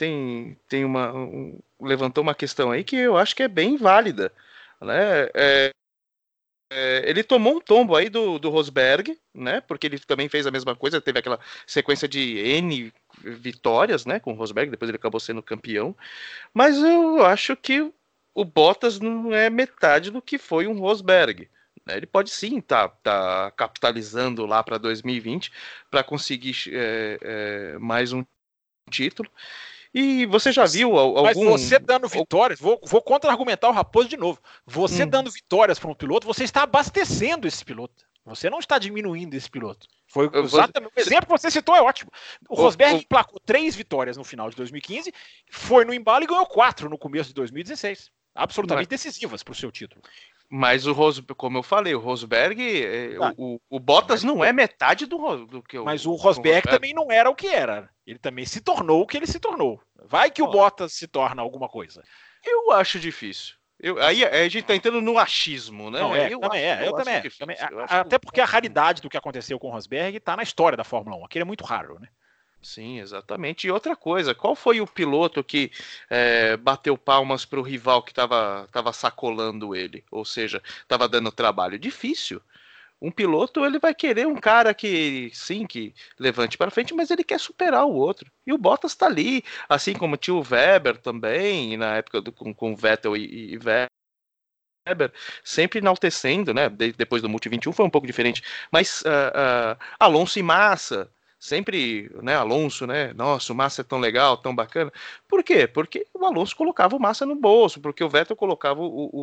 levantou uma questão aí que eu acho que é bem válida, né? Ele tomou um tombo aí do Rosberg, né? Porque ele também fez a mesma coisa, teve aquela sequência de N vitórias, né? Com o Rosberg, depois ele acabou sendo campeão. Mas eu acho que o Bottas não é metade do que foi um Rosberg. Ele pode sim tá capitalizando lá para 2020 para conseguir mais um título. E você já viu algum... Mas você dando vitórias, vou contra-argumentar o Raposo de novo. Você dando vitórias para um piloto, você está abastecendo esse piloto. Você não está diminuindo esse piloto. Foi exatamente o exemplo que você citou, é ótimo. O Rosberg emplacou 3 vitórias no final de 2015, foi no embalo e ganhou 4 no começo de 2016. Absolutamente decisivas para o seu título. Mas como eu falei, o Rosberg, o Bottas não é metade do que Mas o Rosberg também não era o que era. Ele também se tornou o que ele se tornou. Vai que o Bottas se torna alguma coisa. Eu acho difícil. Aí a gente tá entrando no achismo, né? Não, eu também. Até porque a raridade do que aconteceu com o Rosberg está na história da Fórmula 1. Aquilo é muito raro, né? Sim, exatamente. E outra coisa, qual foi o piloto que bateu palmas para o rival que estava sacolando ele? Ou seja, estava dando trabalho? Difícil. Um piloto, ele vai querer um cara que, sim, que levante para frente, mas ele quer superar o outro. E o Bottas tá ali, assim como tinha o Weber também, na época com Vettel e Weber, sempre enaltecendo, né? Depois do Multi 21 foi um pouco diferente, mas Alonso e Massa, sempre, né? Alonso, né? Nossa, o Massa é tão legal, tão bacana. Por quê? Porque o Alonso colocava o Massa no bolso, porque o Vettel colocava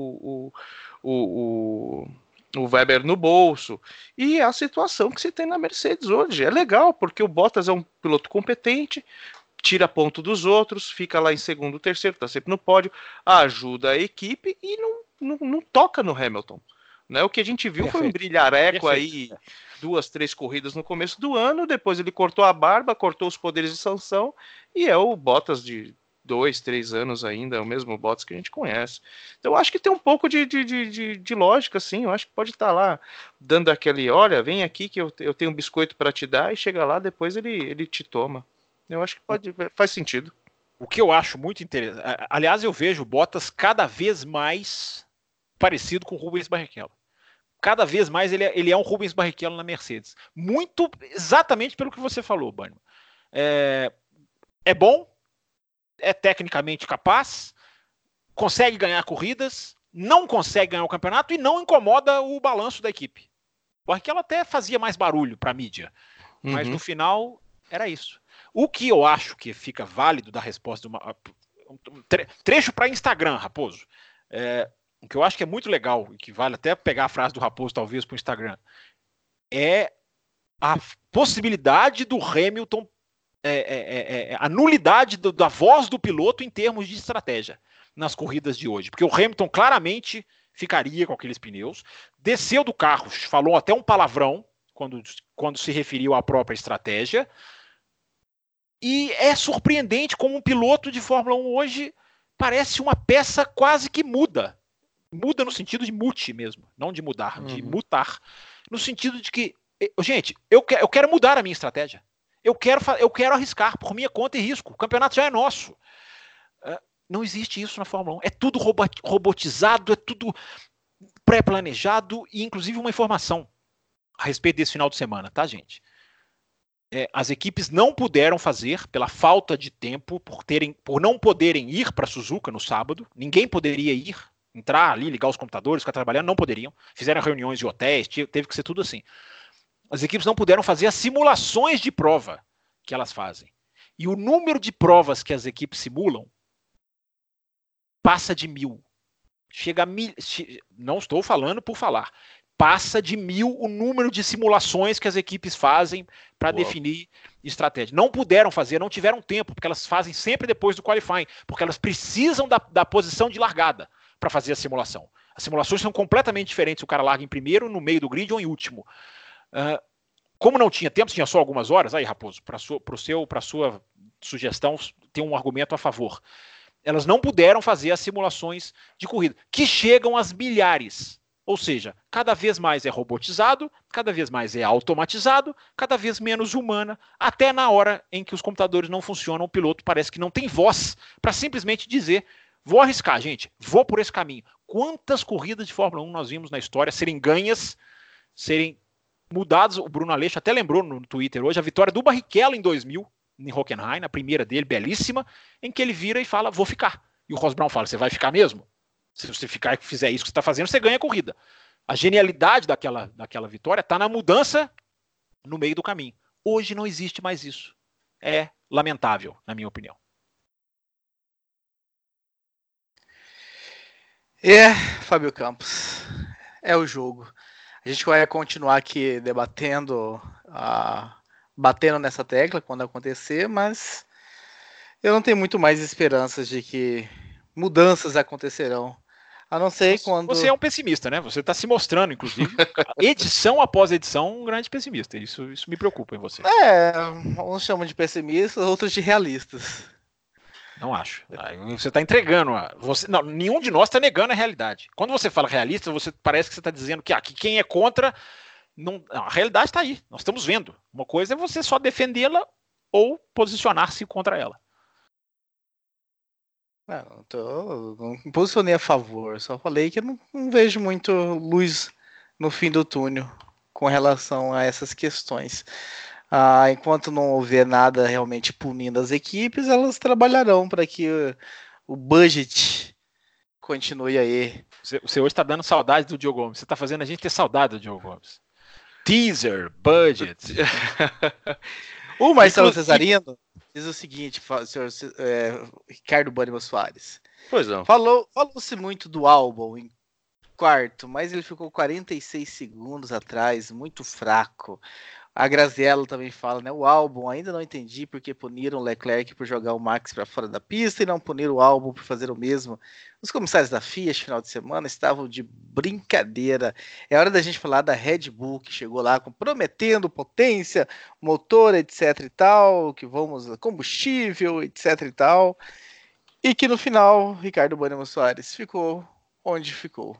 o Weber no bolso. E é a situação que se tem na Mercedes hoje. É legal, porque o Bottas é um piloto competente, tira ponto dos outros, fica lá em segundo, terceiro, tá sempre no pódio, ajuda a equipe e não toca no Hamilton. Né? O que a gente viu foi um brilhareco aí, 2, 3 corridas no começo do ano, depois ele cortou a barba, cortou os poderes de sanção, e é o Bottas de 2, 3 anos ainda, é o mesmo Bottas que a gente conhece. Então eu acho que tem um pouco de lógica, sim, eu acho que pode estar lá dando aquele, olha, vem aqui que eu tenho um biscoito para te dar, e chega lá, depois ele te toma. Eu acho que faz sentido. O que eu acho muito interessante, aliás, eu vejo o Bottas cada vez mais parecido com o Rubens Barrichello. Cada vez mais ele é um Rubens Barrichello na Mercedes. Muito exatamente pelo que você falou, Banho. É bom, é tecnicamente capaz, consegue ganhar corridas, não consegue ganhar o campeonato e não incomoda o balanço da equipe. O Barrichello até fazia mais barulho para a mídia, mas no final era isso. O que eu acho que fica válido da resposta de um trecho para Instagram, Raposo, o que eu acho que é muito legal e que vale até pegar a frase do Raposo talvez para o Instagram, é a possibilidade do Hamilton, a nulidade da voz do piloto em termos de estratégia nas corridas de hoje, porque o Hamilton claramente ficaria com aqueles pneus, desceu do carro, falou até um palavrão quando se referiu à própria estratégia. E é surpreendente como um piloto de Fórmula 1 hoje parece uma peça quase que muda. Muda no sentido de mute mesmo, não de mudar, de mutar. No sentido de que, gente, eu quero mudar a minha estratégia. Eu quero arriscar por minha conta e risco. O campeonato já é nosso. Não existe isso na Fórmula 1. É tudo robotizado, é tudo pré-planejado e inclusive uma informação a respeito desse final de semana, tá, gente? As equipes não puderam fazer pela falta de tempo, por não poderem ir para Suzuka no sábado. Ninguém poderia entrar ali, ligar os computadores, ficar trabalhando, não poderiam. Fizeram reuniões de hotéis, teve que ser tudo assim. As equipes não puderam fazer as simulações de prova que elas fazem. E o número de provas que as equipes simulam passa de 1.000. Chega a 1.000. Não estou falando por falar. Passa de 1.000 o número de simulações que as equipes fazem para definir estratégia. Não puderam fazer, não tiveram tempo, porque elas fazem sempre depois do qualifying, porque elas precisam da posição de largada para fazer a simulação. As simulações são completamente diferentes se o cara larga em primeiro, no meio do grid ou em último. Como não tinha tempo, tinha só algumas horas, aí, Raposo, para sua sugestão, tem um argumento a favor. Elas não puderam fazer as simulações de corrida, que chegam às milhares. Ou seja, cada vez mais é robotizado, cada vez mais é automatizado, cada vez menos humana, até na hora em que os computadores não funcionam, o piloto parece que não tem voz para simplesmente dizer, vou arriscar, gente, vou por esse caminho. Quantas corridas de Fórmula 1 nós vimos na história serem ganhas, serem mudadas? O Bruno Aleixo até lembrou no Twitter hoje a vitória do Barrichello em 2000, em Hockenheim, a primeira dele, belíssima, em que ele vira e fala, vou ficar. E o Ross Brown fala, você vai ficar mesmo? Se você fizer isso que você está fazendo, você ganha a corrida. A genialidade daquela vitória está na mudança no meio do caminho. Hoje não existe mais isso. É lamentável, na minha opinião. Fábio Campos, é o jogo. A gente vai continuar aqui debatendo, batendo nessa tecla quando acontecer, mas eu não tenho muito mais esperanças de que mudanças acontecerão. A não ser quando... Você é um pessimista, né? Você está se mostrando, inclusive, edição após edição, um grande pessimista. Isso me preocupa em você. Uns chamam de pessimistas, outros de realistas. Não acho. Você está entregando. Não, nenhum de nós está negando a realidade. Quando você fala realista, parece que você está dizendo que quem é contra... Não, a realidade está aí. Nós estamos vendo. Uma coisa é você só defendê-la ou posicionar-se contra ela. Não me posicionei a favor, só falei que eu não vejo muito luz no fim do túnel. com relação a essas questões. Enquanto não houver nada realmente punindo as equipes, elas trabalharão para que o budget continue aí. Você hoje está dando saudade do Diogo Gomes. Você está fazendo a gente ter saudade do Diogo Gomes. Teaser, budget. O Marcelo Cesarino diz o seguinte, senhor Ricardo Bânima Soares. Pois não. Falou-se muito do álbum em quarto, mas ele ficou 46 segundos atrás, muito fraco. A Graziella também fala, né? O álbum, ainda não entendi porque puniram o Leclerc por jogar o Max para fora da pista e não puniram o álbum por fazer o mesmo. Os comissários da FIA, este final de semana, estavam de brincadeira. É hora da gente falar da Red Bull, que chegou lá prometendo potência, motor, etc e tal, que combustível, etc e tal. E que no final, Ricardo Bânima Soares ficou onde ficou.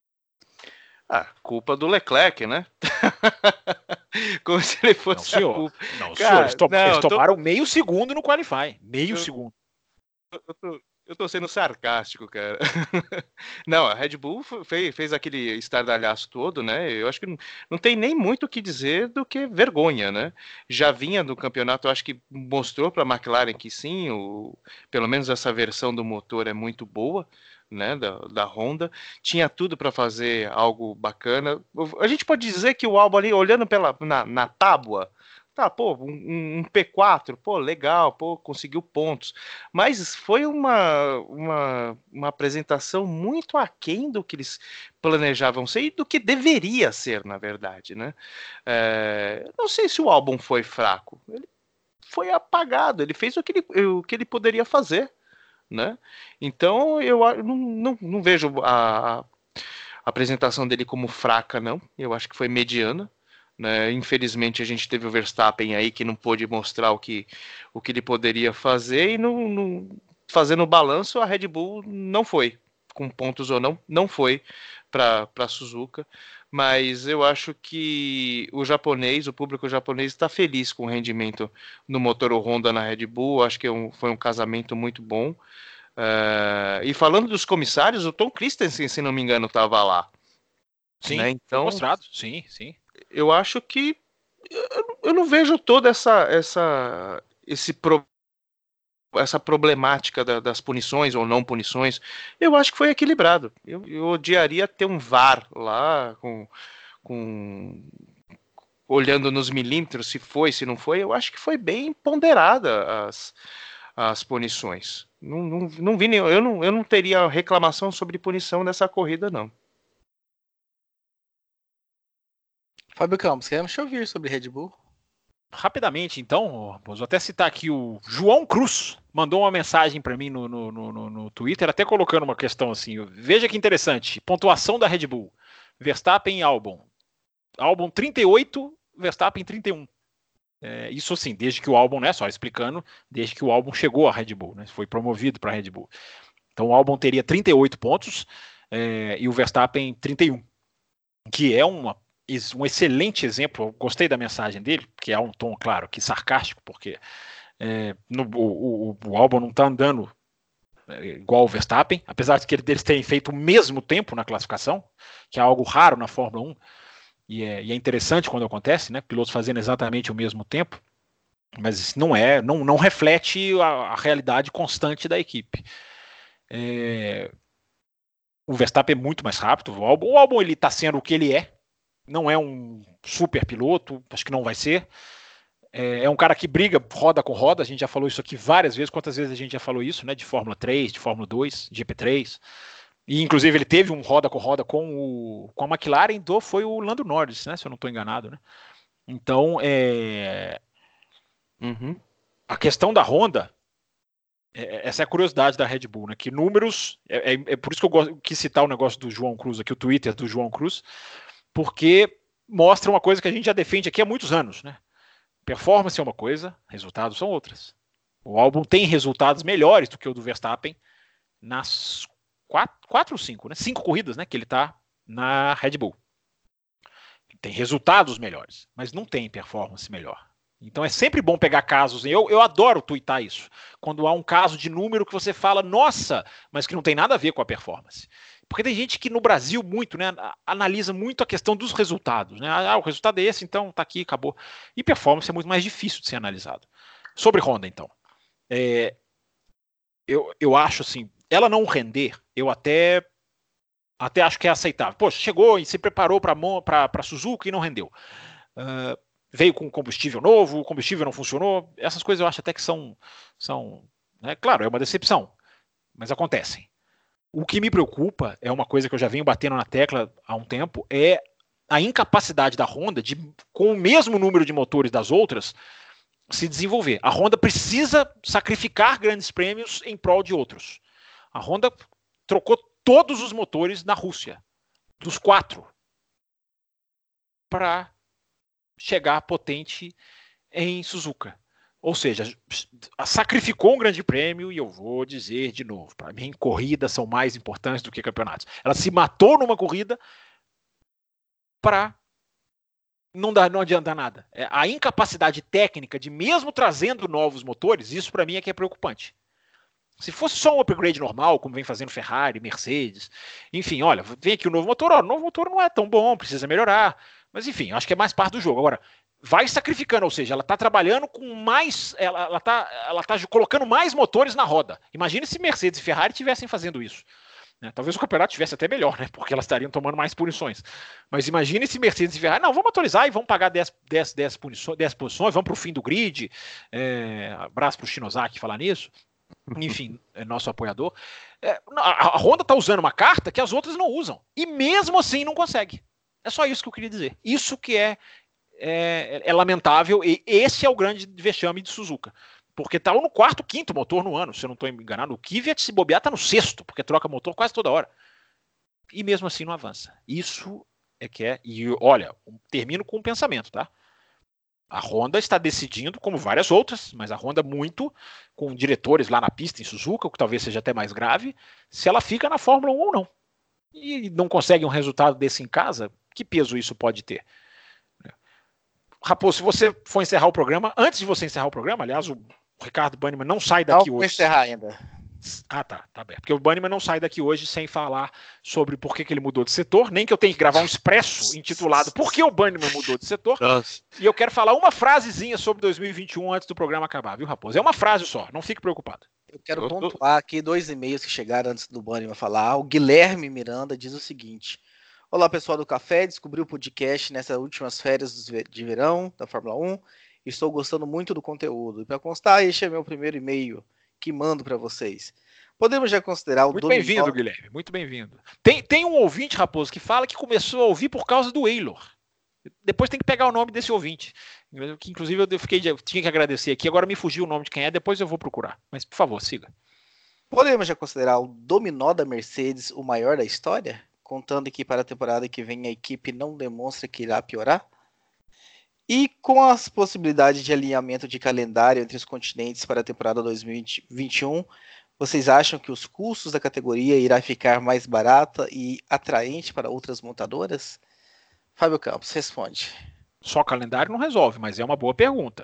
Culpa do Leclerc, né? Como se ele fosse não, senhor. A culpa. Não, cara, senhor, eles tomaram meio segundo no Qualify. Segundo. Eu tô sendo sarcástico, cara. Não, a Red Bull fez aquele estardalhaço todo, né? Eu acho que não tem nem muito o que dizer do que vergonha, né? Já vinha do campeonato, eu acho que mostrou para a McLaren que sim, pelo menos essa versão do motor é muito boa, né, da Honda, tinha tudo para fazer algo bacana. A gente pode dizer que o Albon ali, olhando na tábua, tá, pô, um P4, pô, legal, pô, conseguiu pontos, mas foi uma apresentação muito aquém do que eles planejavam ser e do que deveria ser, na verdade, né? Não sei se o Albon foi fraco, ele foi apagado, ele fez o que ele poderia fazer, né? Então eu não vejo a apresentação dele como fraca, não. Eu acho que foi mediana, né? Infelizmente a gente teve o Verstappen aí que não pôde mostrar o que ele poderia fazer e fazendo o balanço a Red Bull não foi, com pontos ou não foi para Suzuka, mas eu acho que o público japonês está feliz com o rendimento no motor Honda na Red Bull. Acho que foi um casamento muito bom. E falando dos comissários, o Tom Christensen, se não me engano, estava lá. Sim, né? Então, mostrado, sim. Eu acho que eu não vejo toda essa problemática das punições ou não punições. Eu acho que foi equilibrado. Eu odiaria ter um VAR lá olhando nos milímetros se foi, se não foi. Eu acho que foi bem ponderada as punições. Não vi eu não teria reclamação sobre punição nessa corrida, não. Fábio Campos, queremos te ouvir sobre Red Bull. Rapidamente, então, vou até citar aqui o João Cruz, mandou uma mensagem para mim no Twitter, até colocando uma questão assim, veja que interessante, pontuação da Red Bull, Verstappen e Albon 38, Verstappen 31. Isso assim, desde que o Albon, né, só explicando, desde que o Albon chegou à Red Bull, né, foi promovido para a Red Bull. Então o Albon teria 38 pontos e o Verstappen 31, que é um excelente exemplo. Eu gostei da mensagem dele, que é um tom, claro, que sarcástico, porque o Albon não está andando igual o Verstappen, apesar de que eles terem feito o mesmo tempo na classificação, que é algo raro na Fórmula 1, e é interessante quando acontece, né? Pilotos fazendo exatamente o mesmo tempo, mas não reflete a realidade constante da equipe. O Verstappen é muito mais rápido, o Albon ele está sendo o que ele é, não é um super piloto, acho que não vai ser. É um cara que briga roda com roda, a gente já falou isso aqui várias vezes. Quantas vezes a gente já falou isso, né? De Fórmula 3, de Fórmula 2, GP3. E inclusive ele teve um roda com roda com a McLaren, foi o Lando Norris, né? Se eu não estou enganado, né? Então, a questão da Honda, essa é a curiosidade da Red Bull, né? Que números, por isso que eu quis citar o negócio do João Cruz aqui, o Twitter do João Cruz, porque mostra uma coisa que a gente já defende aqui há muitos anos, né? Performance é uma coisa, resultados são outras. O Albon tem resultados melhores do que o do Verstappen nas 4 ou 5, né? 5 corridas, né? Que ele está na Red Bull. Tem resultados melhores, mas não tem performance melhor. Então é sempre bom pegar casos. Eu adoro tuitar isso. Quando há um caso de número que você fala, nossa, mas que não tem nada a ver com a performance. Porque tem gente que no Brasil muito, né, analisa muito a questão dos resultados, né? O resultado é esse, então tá aqui, acabou. E performance é muito mais difícil de ser analisado. Sobre Honda, então. Eu acho assim, ela não render, eu até acho que é aceitável. Poxa, chegou e se preparou para Suzuka e não rendeu. Veio com combustível novo, o combustível não funcionou. Essas coisas eu acho até que são né, claro, é uma decepção, mas acontecem. O que me preocupa é uma coisa que eu já venho batendo na tecla há um tempo, é a incapacidade da Honda de, com o mesmo número de motores das outras, se desenvolver. A Honda precisa sacrificar grandes prêmios em prol de outros. A Honda trocou todos os motores na Rússia, dos 4, para chegar potente em Suzuka. Ou seja, sacrificou um grande prêmio, e eu vou dizer de novo, para mim, corridas são mais importantes do que campeonatos. Ela se matou numa corrida para não adiantar nada. A incapacidade técnica de, mesmo trazendo novos motores, isso para mim é que é preocupante. Se fosse só um upgrade normal, como vem fazendo Ferrari, Mercedes, enfim, olha, vem aqui o novo motor, o novo motor não é tão bom, precisa melhorar, mas enfim, acho que é mais parte do jogo. Agora, vai sacrificando, ou seja, ela está trabalhando com mais, ela tá colocando mais motores na roda. Imagine se Mercedes e Ferrari estivessem fazendo isso. Né? Talvez o campeonato estivesse até melhor, né? Porque elas estariam tomando mais punições. Mas imagine se Mercedes e Ferrari, não, vamos atualizar e vamos pagar 10 posições, vamos para o fim do grid. Abraço para o Shinozaki falar nisso. Enfim, é nosso apoiador. A Honda está usando uma carta que as outras não usam. E mesmo assim não consegue. É só isso que eu queria dizer. Isso que é lamentável, e esse é o grande vexame de Suzuka. Porque tá no 4º, 5º motor no ano, se eu não estou enganado. O Kvyat, se bobear, tá no 6º, porque troca motor quase toda hora. E mesmo assim não avança. Isso é que é... E olha, termino com um pensamento, tá? A Honda está decidindo, como várias outras, mas a Honda muito, com diretores lá na pista em Suzuka, o que talvez seja até mais grave, se ela fica na Fórmula 1 ou não. E não consegue um resultado desse em casa, que peso isso pode ter? Raposo, se você for encerrar o programa, antes de você encerrar o programa, aliás, o Ricardo Banniman não sai daqui hoje. Não vou encerrar ainda. Ah, tá bem. Porque o Banniman não sai daqui hoje sem falar sobre por que ele mudou de setor, nem que eu tenha que gravar um expresso intitulado Por que o Banniman mudou de setor. Nossa. E eu quero falar uma frasezinha sobre 2021 antes do programa acabar, viu, Raposo? É uma frase só, não fique preocupado. Eu quero pontuar aqui 2 e-mails que chegaram antes do Banniman falar. O Guilherme Miranda diz o seguinte: olá, pessoal do Café, descobri o podcast nessas últimas férias de verão da Fórmula 1 e estou gostando muito do conteúdo. E para constar, este é meu primeiro e-mail que mando para vocês. Podemos já considerar o Muito bem-vindo, Guilherme, muito bem-vindo. Tem um ouvinte, Raposo, que fala que começou a ouvir por causa do Eilor. Depois tem que pegar o nome desse ouvinte, que inclusive eu tinha que agradecer aqui, agora me fugiu o nome de quem é, depois eu vou procurar. Mas, por favor, siga. Podemos já considerar o dominó da Mercedes o maior da história? Contando que para a temporada que vem a equipe não demonstra que irá piorar? E com as possibilidades de alinhamento de calendário entre os continentes para a temporada 2021, vocês acham que os custos da categoria irá ficar mais barata e atraente para outras montadoras? Fábio Campos, responde. Só calendário não resolve, mas é uma boa pergunta.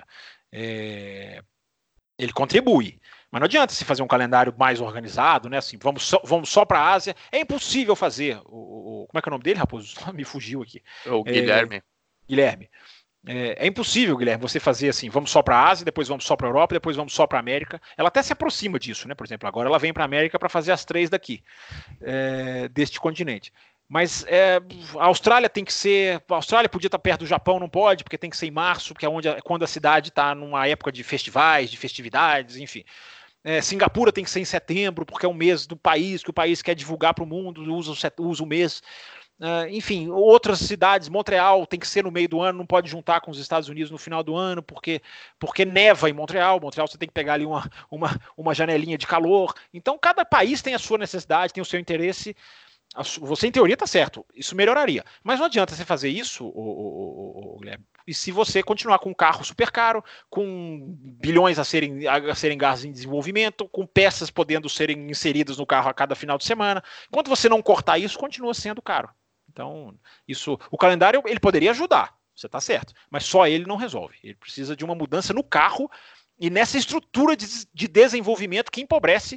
Ele contribui. Mas não adianta se fazer um calendário mais organizado, né? Assim, vamos só para a Ásia. É impossível fazer. Como é que é o nome dele, Raposo? Me fugiu aqui. O Guilherme. Guilherme. É impossível, Guilherme, você fazer assim, vamos só para a Ásia, depois vamos só para a Europa, depois vamos só para a América. Ela até se aproxima disso, né? Por exemplo, agora ela vem para a América para fazer as 3 daqui, deste continente. Mas a Austrália tem que ser... A Austrália podia estar perto do Japão, não pode, porque tem que ser em março, porque é quando a cidade está numa época de festivais, de festividades, enfim. Singapura tem que ser em setembro, porque é um mês do país, que o país quer divulgar para o mundo, usa o mês. Enfim, outras cidades, Montreal tem que ser no meio do ano, não pode juntar com os Estados Unidos no final do ano, porque neva em Montreal. Montreal você tem que pegar ali uma janelinha de calor. Então cada país tem a sua necessidade, tem o seu interesse. Você em teoria está certo, isso melhoraria, mas não adianta você fazer isso, Guilherme, e se você continuar com um carro super caro, com bilhões a serem gastos em desenvolvimento, com peças podendo serem inseridas no carro a cada final de semana. Enquanto você não cortar isso, continua sendo caro. Então, o calendário ele poderia ajudar, você está certo, mas só ele não resolve. Ele precisa de uma mudança no carro e nessa estrutura de desenvolvimento que empobrece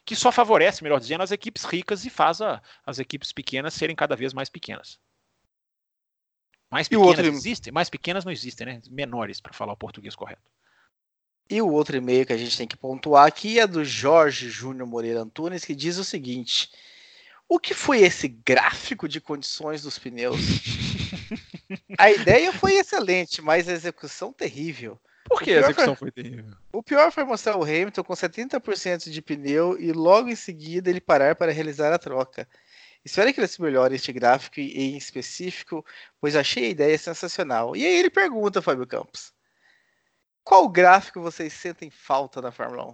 que só favorece, melhor dizendo, as equipes ricas e faz as equipes pequenas serem cada vez mais pequenas. Mais pequenas existem? Mais pequenas não existem, né? Menores, para falar o português correto. E o outro e-mail que a gente tem que pontuar aqui é do Jorge Júnior Moreira Antunes, que diz o seguinte: o que foi esse gráfico de condições dos pneus? A ideia foi excelente, mas a execução terrível. Por que a execução foi terrível? O pior foi mostrar o Hamilton com 70% de pneu e logo em seguida ele parar para realizar a troca. Espero que ele se melhore este gráfico em específico, pois achei a ideia sensacional. E aí ele pergunta, Fábio Campos: qual gráfico vocês sentem falta na Fórmula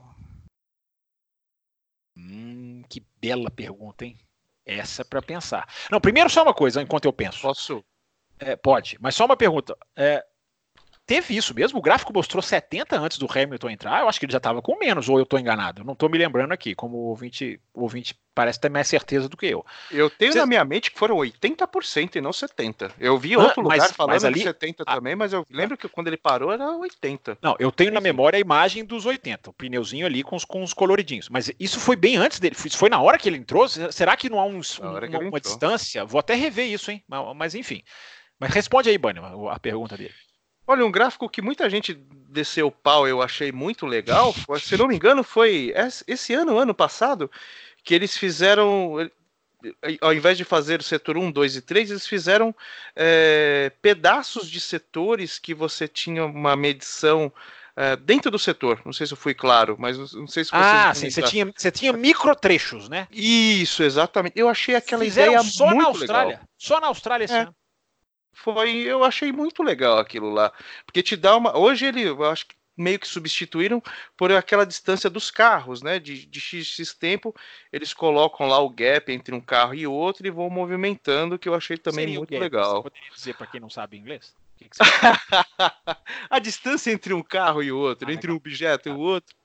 1? Que bela pergunta, hein? Essa é para pensar. Não, primeiro só uma coisa, enquanto eu penso. Posso? Pode, mas só uma pergunta. Teve isso mesmo? O gráfico mostrou 70 antes do Hamilton entrar? Eu acho que ele já estava com menos, ou eu estou enganado? Eu não estou me lembrando aqui, como o ouvinte parece ter mais certeza do que eu. Eu tenho na minha mente que foram 80% e não 70%. Eu vi outro lugar falando ali, de 70% também, mas eu lembro que quando ele parou era 80%. Não, eu tenho na memória a imagem dos 80%, o pneuzinho ali com os coloridinhos. Mas isso foi bem antes dele, foi na hora que ele entrou? Será que não há uma distância? Vou até rever isso, hein? Mas enfim. Mas responde aí, Bunny, a pergunta dele. Olha, um gráfico que muita gente desceu o pau, eu achei muito legal, se não me engano foi esse ano passado, que eles fizeram, ao invés de fazer o setor 1, 2 e 3, eles fizeram pedaços de setores que você tinha uma medição dentro do setor. Não sei se eu fui claro, mas não sei se você... sim, você tinha microtrechos, né? Isso, exatamente. Eu achei aquela ideia só muito na Austrália. Legal. Só na Austrália esse ano. Eu achei muito legal aquilo lá, porque te dá uma... Hoje eu acho que meio que substituíram por aquela distância dos carros, né, de x tempo, eles colocam lá o gap entre um carro e outro e vão movimentando, que eu achei também muito legal. Você poderia dizer para quem não sabe inglês? Que você... A distância entre um carro e outro, entre um objeto e o outro.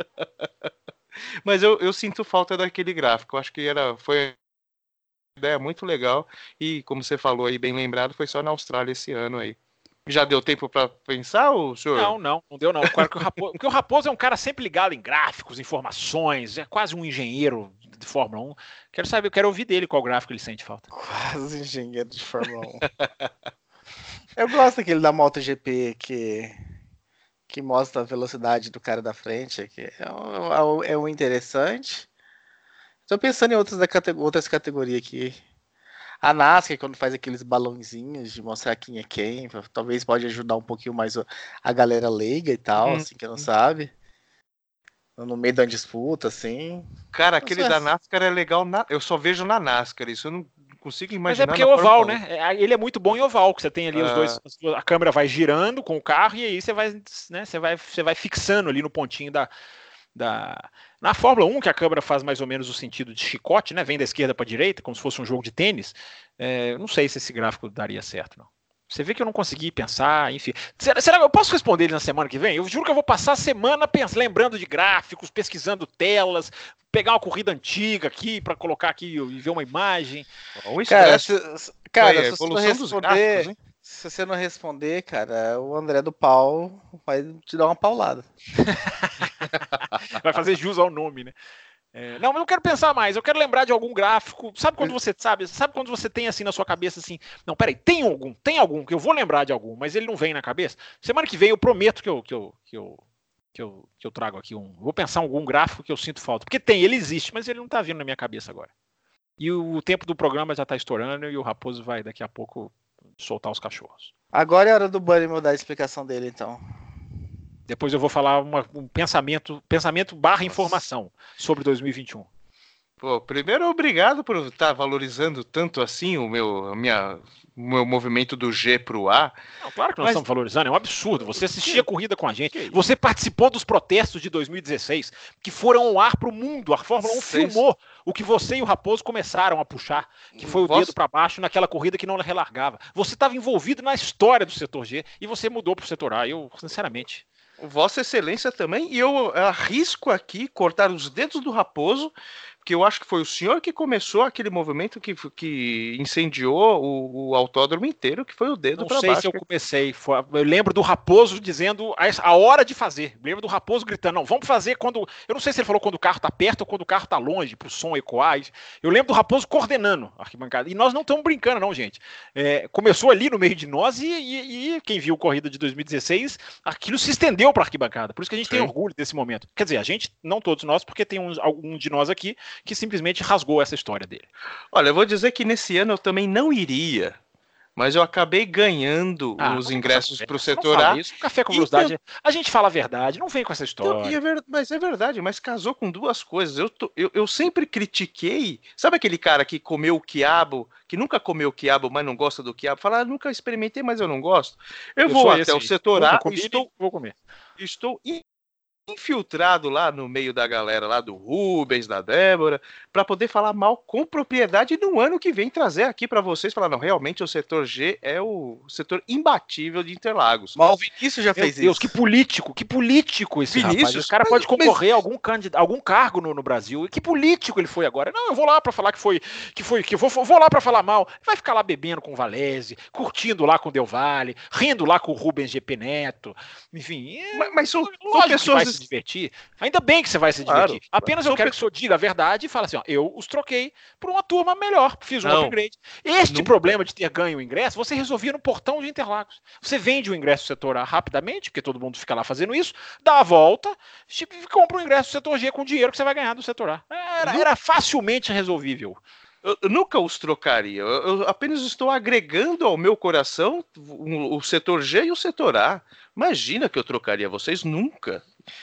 Mas eu sinto falta daquele gráfico, eu acho que foi ideia muito legal e, como você falou aí, bem lembrado, foi só na Austrália esse ano aí. Já deu tempo para pensar, ou senhor? Não deu não. Porque o Raposo é um cara sempre ligado em gráficos, informações, é quase um engenheiro de Fórmula 1. Quero ouvir dele qual gráfico ele sente falta. Quase engenheiro de Fórmula 1. Eu gosto daquele da MotoGP que mostra a velocidade do cara da frente, que é um interessante. Estou pensando em outras categorias aqui. A NASCAR, quando faz aqueles balãozinhos de mostrar quem é quem, talvez pode ajudar um pouquinho mais a galera leiga e tal, assim, que não sabe. No meio da disputa, assim. Cara, aquele da NASCAR é legal, eu só vejo na NASCAR, isso eu não consigo imaginar. Mas é porque é oval, né? Ele é muito bom em oval, que você tem ali os dois, a câmera vai girando com o carro e aí você vai fixando ali no pontinho Na Fórmula 1, que a câmera faz mais ou menos o sentido de chicote, né? Vem da esquerda para a direita, como se fosse um jogo de tênis. Não sei se esse gráfico daria certo, não. Você vê que eu não consegui pensar, enfim. Será que eu posso responder ele na semana que vem? Eu juro que eu vou passar a semana lembrando de gráficos, pesquisando telas, pegar uma corrida antiga aqui para colocar aqui e ver uma imagem. Cara, se você não responder... Se você não responder, cara, o André do Pau vai te dar uma paulada. Vai fazer jus ao nome, né? Não, mas eu quero pensar mais, eu quero lembrar de algum gráfico. Sabe quando você tem assim na sua cabeça assim, não, peraí, tem algum, que eu vou lembrar de algum, mas ele não vem na cabeça? Semana que vem eu prometo que eu trago aqui vou pensar em algum gráfico que eu sinto falta. Porque ele existe, mas ele não tá vindo na minha cabeça agora. E o tempo do programa já tá estourando e o Raposo vai daqui a pouco soltar os cachorros. Agora é hora do Bunny mudar a explicação dele, então. Depois eu vou falar um pensamento / informação sobre 2021. Pô, primeiro, obrigado por estar valorizando tanto assim o meu movimento do G pro A. Não, claro que nós estamos valorizando, é um absurdo. Você assistia a corrida com a gente, você participou dos protestos de 2016, que foram ao ar pro mundo. A Fórmula 1 filmou o que você e o Raposo começaram a puxar, que foi o dedo para baixo naquela corrida que não relargava. Você estava envolvido na história do setor G e você mudou pro setor A. Eu, sinceramente... Vossa Excelência também, e eu arrisco aqui cortar os dedos do Raposo, porque eu acho que foi o senhor que começou aquele movimento que incendiou o autódromo inteiro, que foi o dedo para baixo. Não sei se eu comecei. Eu lembro do Raposo dizendo a hora de fazer. Lembro do Raposo gritando, não, vamos fazer quando... Eu não sei se ele falou quando o carro tá perto ou quando o carro tá longe, pro som ecoar. Eu lembro do Raposo coordenando a arquibancada. E nós não estamos brincando, não, gente. Começou ali no meio de nós e quem viu a corrida de 2016, aquilo se estendeu para a arquibancada. Por isso que a gente tem orgulho desse momento. Quer dizer, a gente, não todos nós, porque tem algum de nós aqui que simplesmente rasgou essa história dele. Olha, eu vou dizer que nesse ano eu também não iria, mas eu acabei ganhando os ingressos para o setor A. Isso, Café com Velocidade, a gente fala a verdade, não vem com essa história. Então, mas é verdade, mas casou com duas coisas. Eu sempre critiquei, sabe aquele cara que comeu o quiabo, que nunca comeu o quiabo, mas não gosta do quiabo? Fala, nunca experimentei, mas eu não gosto. Eu vou até o setor A e vou comer. Estou infiltrado lá no meio da galera lá do Rubens, da Débora, para poder falar mal com propriedade e no ano que vem trazer aqui para vocês, falar, não, realmente o setor G é o setor imbatível de Interlagos. Mas o Vinícius já fez Deus, isso. Que político esse Vinícius, rapaz. O cara pode concorrer a algum cargo no Brasil. E que político ele foi agora? Não, eu vou lá para falar vou lá para falar mal. Vai ficar lá bebendo com o Valese, curtindo lá com o Del Valle, rindo lá com o Rubens GP Neto. Enfim, mas são pessoas se divertir. Ainda bem que você vai se divertir. Apenas eu quero que o senhor diga a verdade e fale assim, ó, eu os troquei por uma turma melhor, fiz um upgrade. Problema de ter ganho o ingresso, você resolvia no portão de Interlagos. Você vende o ingresso do setor A rapidamente, porque todo mundo fica lá fazendo isso, dá a volta, compra o ingresso do setor G com o dinheiro que você vai ganhar do setor A. Era facilmente resolvível. Eu nunca os trocaria. Eu apenas estou agregando ao meu coração o setor G e o setor A. Imagina que eu trocaria vocês? Nunca.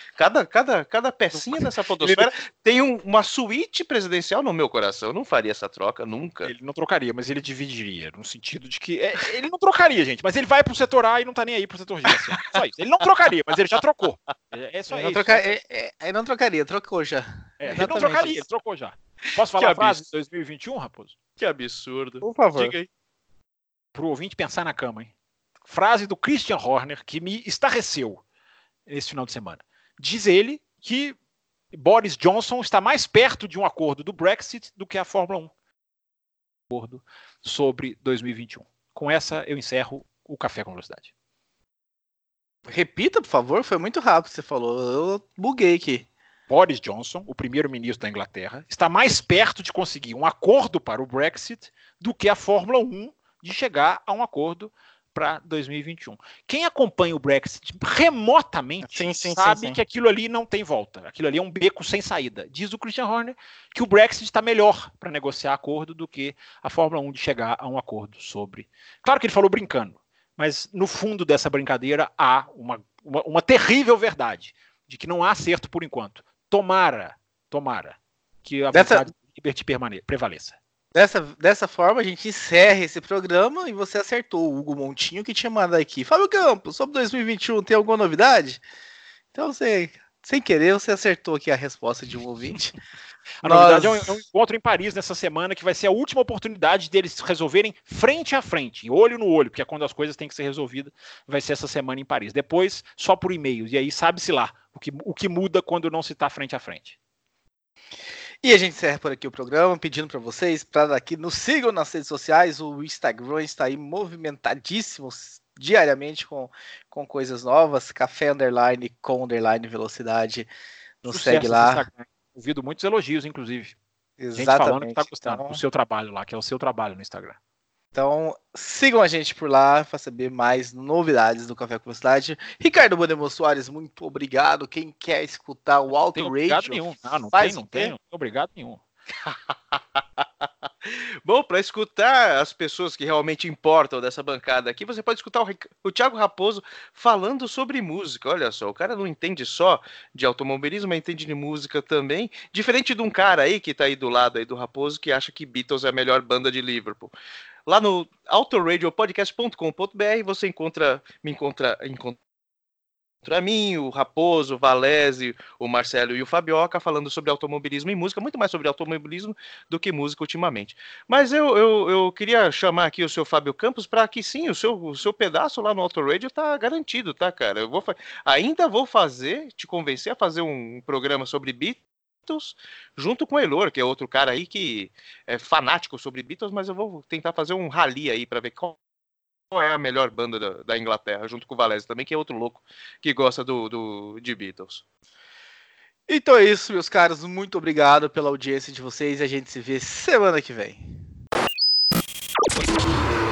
Cada pecinha dessa fotosfera tem uma suíte presidencial no meu coração. Eu não faria essa troca, nunca. Ele não trocaria, mas ele dividiria, no sentido de que... ele não trocaria, gente, mas ele vai pro setor A e não tá nem aí pro setor G. Assim, só isso. Ele não trocaria, mas ele já trocou. É só isso. Ele não trocaria, trocou já. Ele não trocaria, ele trocou já. Posso falar a frase de 2021, Raposo? Que absurdo. Por favor. Diga aí. Pro ouvinte pensar na cama, hein? Frase do Christian Horner que me estarreceu esse final de semana. Diz ele que Boris Johnson está mais perto de um acordo do Brexit do que a Fórmula 1. Acordo sobre 2021. Com essa eu encerro o Café com Velocidade. Repita, por favor, foi muito rápido que você falou. Eu buguei aqui. Boris Johnson, o primeiro-ministro da Inglaterra, está mais perto de conseguir um acordo para o Brexit do que a Fórmula 1 de chegar a um acordo para 2021. Quem acompanha o Brexit remotamente sabe que aquilo ali não tem volta. Aquilo ali é um beco sem saída. Diz o Christian Horner que o Brexit está melhor para negociar acordo do que a Fórmula 1 de chegar a um acordo sobre... Claro que ele falou brincando, mas no fundo dessa brincadeira há uma terrível verdade de que não há acerto por enquanto. Tomara que a vontade de Liberty prevaleça. Dessa forma, a gente encerra esse programa e você acertou o Hugo Montinho que tinha mandado aqui. Fábio Campos, sobre 2021 tem alguma novidade? Então, sem querer, você acertou aqui a resposta de um ouvinte. A novidade é um encontro em Paris nessa semana que vai ser a última oportunidade deles resolverem frente a frente, olho no olho, porque é quando as coisas têm que ser resolvidas, vai ser essa semana em Paris. Depois, só por e-mail. E aí sabe-se lá o que muda quando não se está frente a frente. E a gente encerra por aqui o programa, pedindo para vocês, para daqui nos sigam nas redes sociais, o Instagram está aí movimentadíssimo diariamente com coisas novas, café _ com _ velocidade, nos segue lá. Ouvido muitos elogios, inclusive. Exatamente. Gente falando que está gostando do seu trabalho lá, que é o seu trabalho no Instagram. Então, sigam a gente por lá para saber mais novidades do Café com Velocidade. Ricardo Bodemo Soares, muito obrigado. Quem quer escutar o Auto Radio... Obrigado nenhum. Não tem obrigado nenhum. Bom, para escutar as pessoas que realmente importam dessa bancada aqui, você pode escutar o Thiago Raposo falando sobre música. Olha só, o cara não entende só de automobilismo, mas entende de música também. Diferente de um cara aí que tá aí do lado aí do Raposo, que acha que Beatles é a melhor banda de Liverpool. Lá no autoradiopodcast.com.br você me encontra a mim, o Raposo, o Valese, o Marcelo e o Fabioca falando sobre automobilismo e música, muito mais sobre automobilismo do que música ultimamente. Mas eu queria chamar aqui o seu Fábio Campos para que sim, o seu pedaço lá no Autoradio tá garantido, tá, cara? Ainda vou te convencer a fazer um programa sobre Beatles Beatles, junto com o Elor, que é outro cara aí que é fanático sobre Beatles, mas eu vou tentar fazer um rally aí para ver qual é a melhor banda da Inglaterra, junto com o Valese também, que é outro louco que gosta de Beatles. Então é isso, meus caros. Muito obrigado pela audiência de vocês e a gente se vê semana que vem.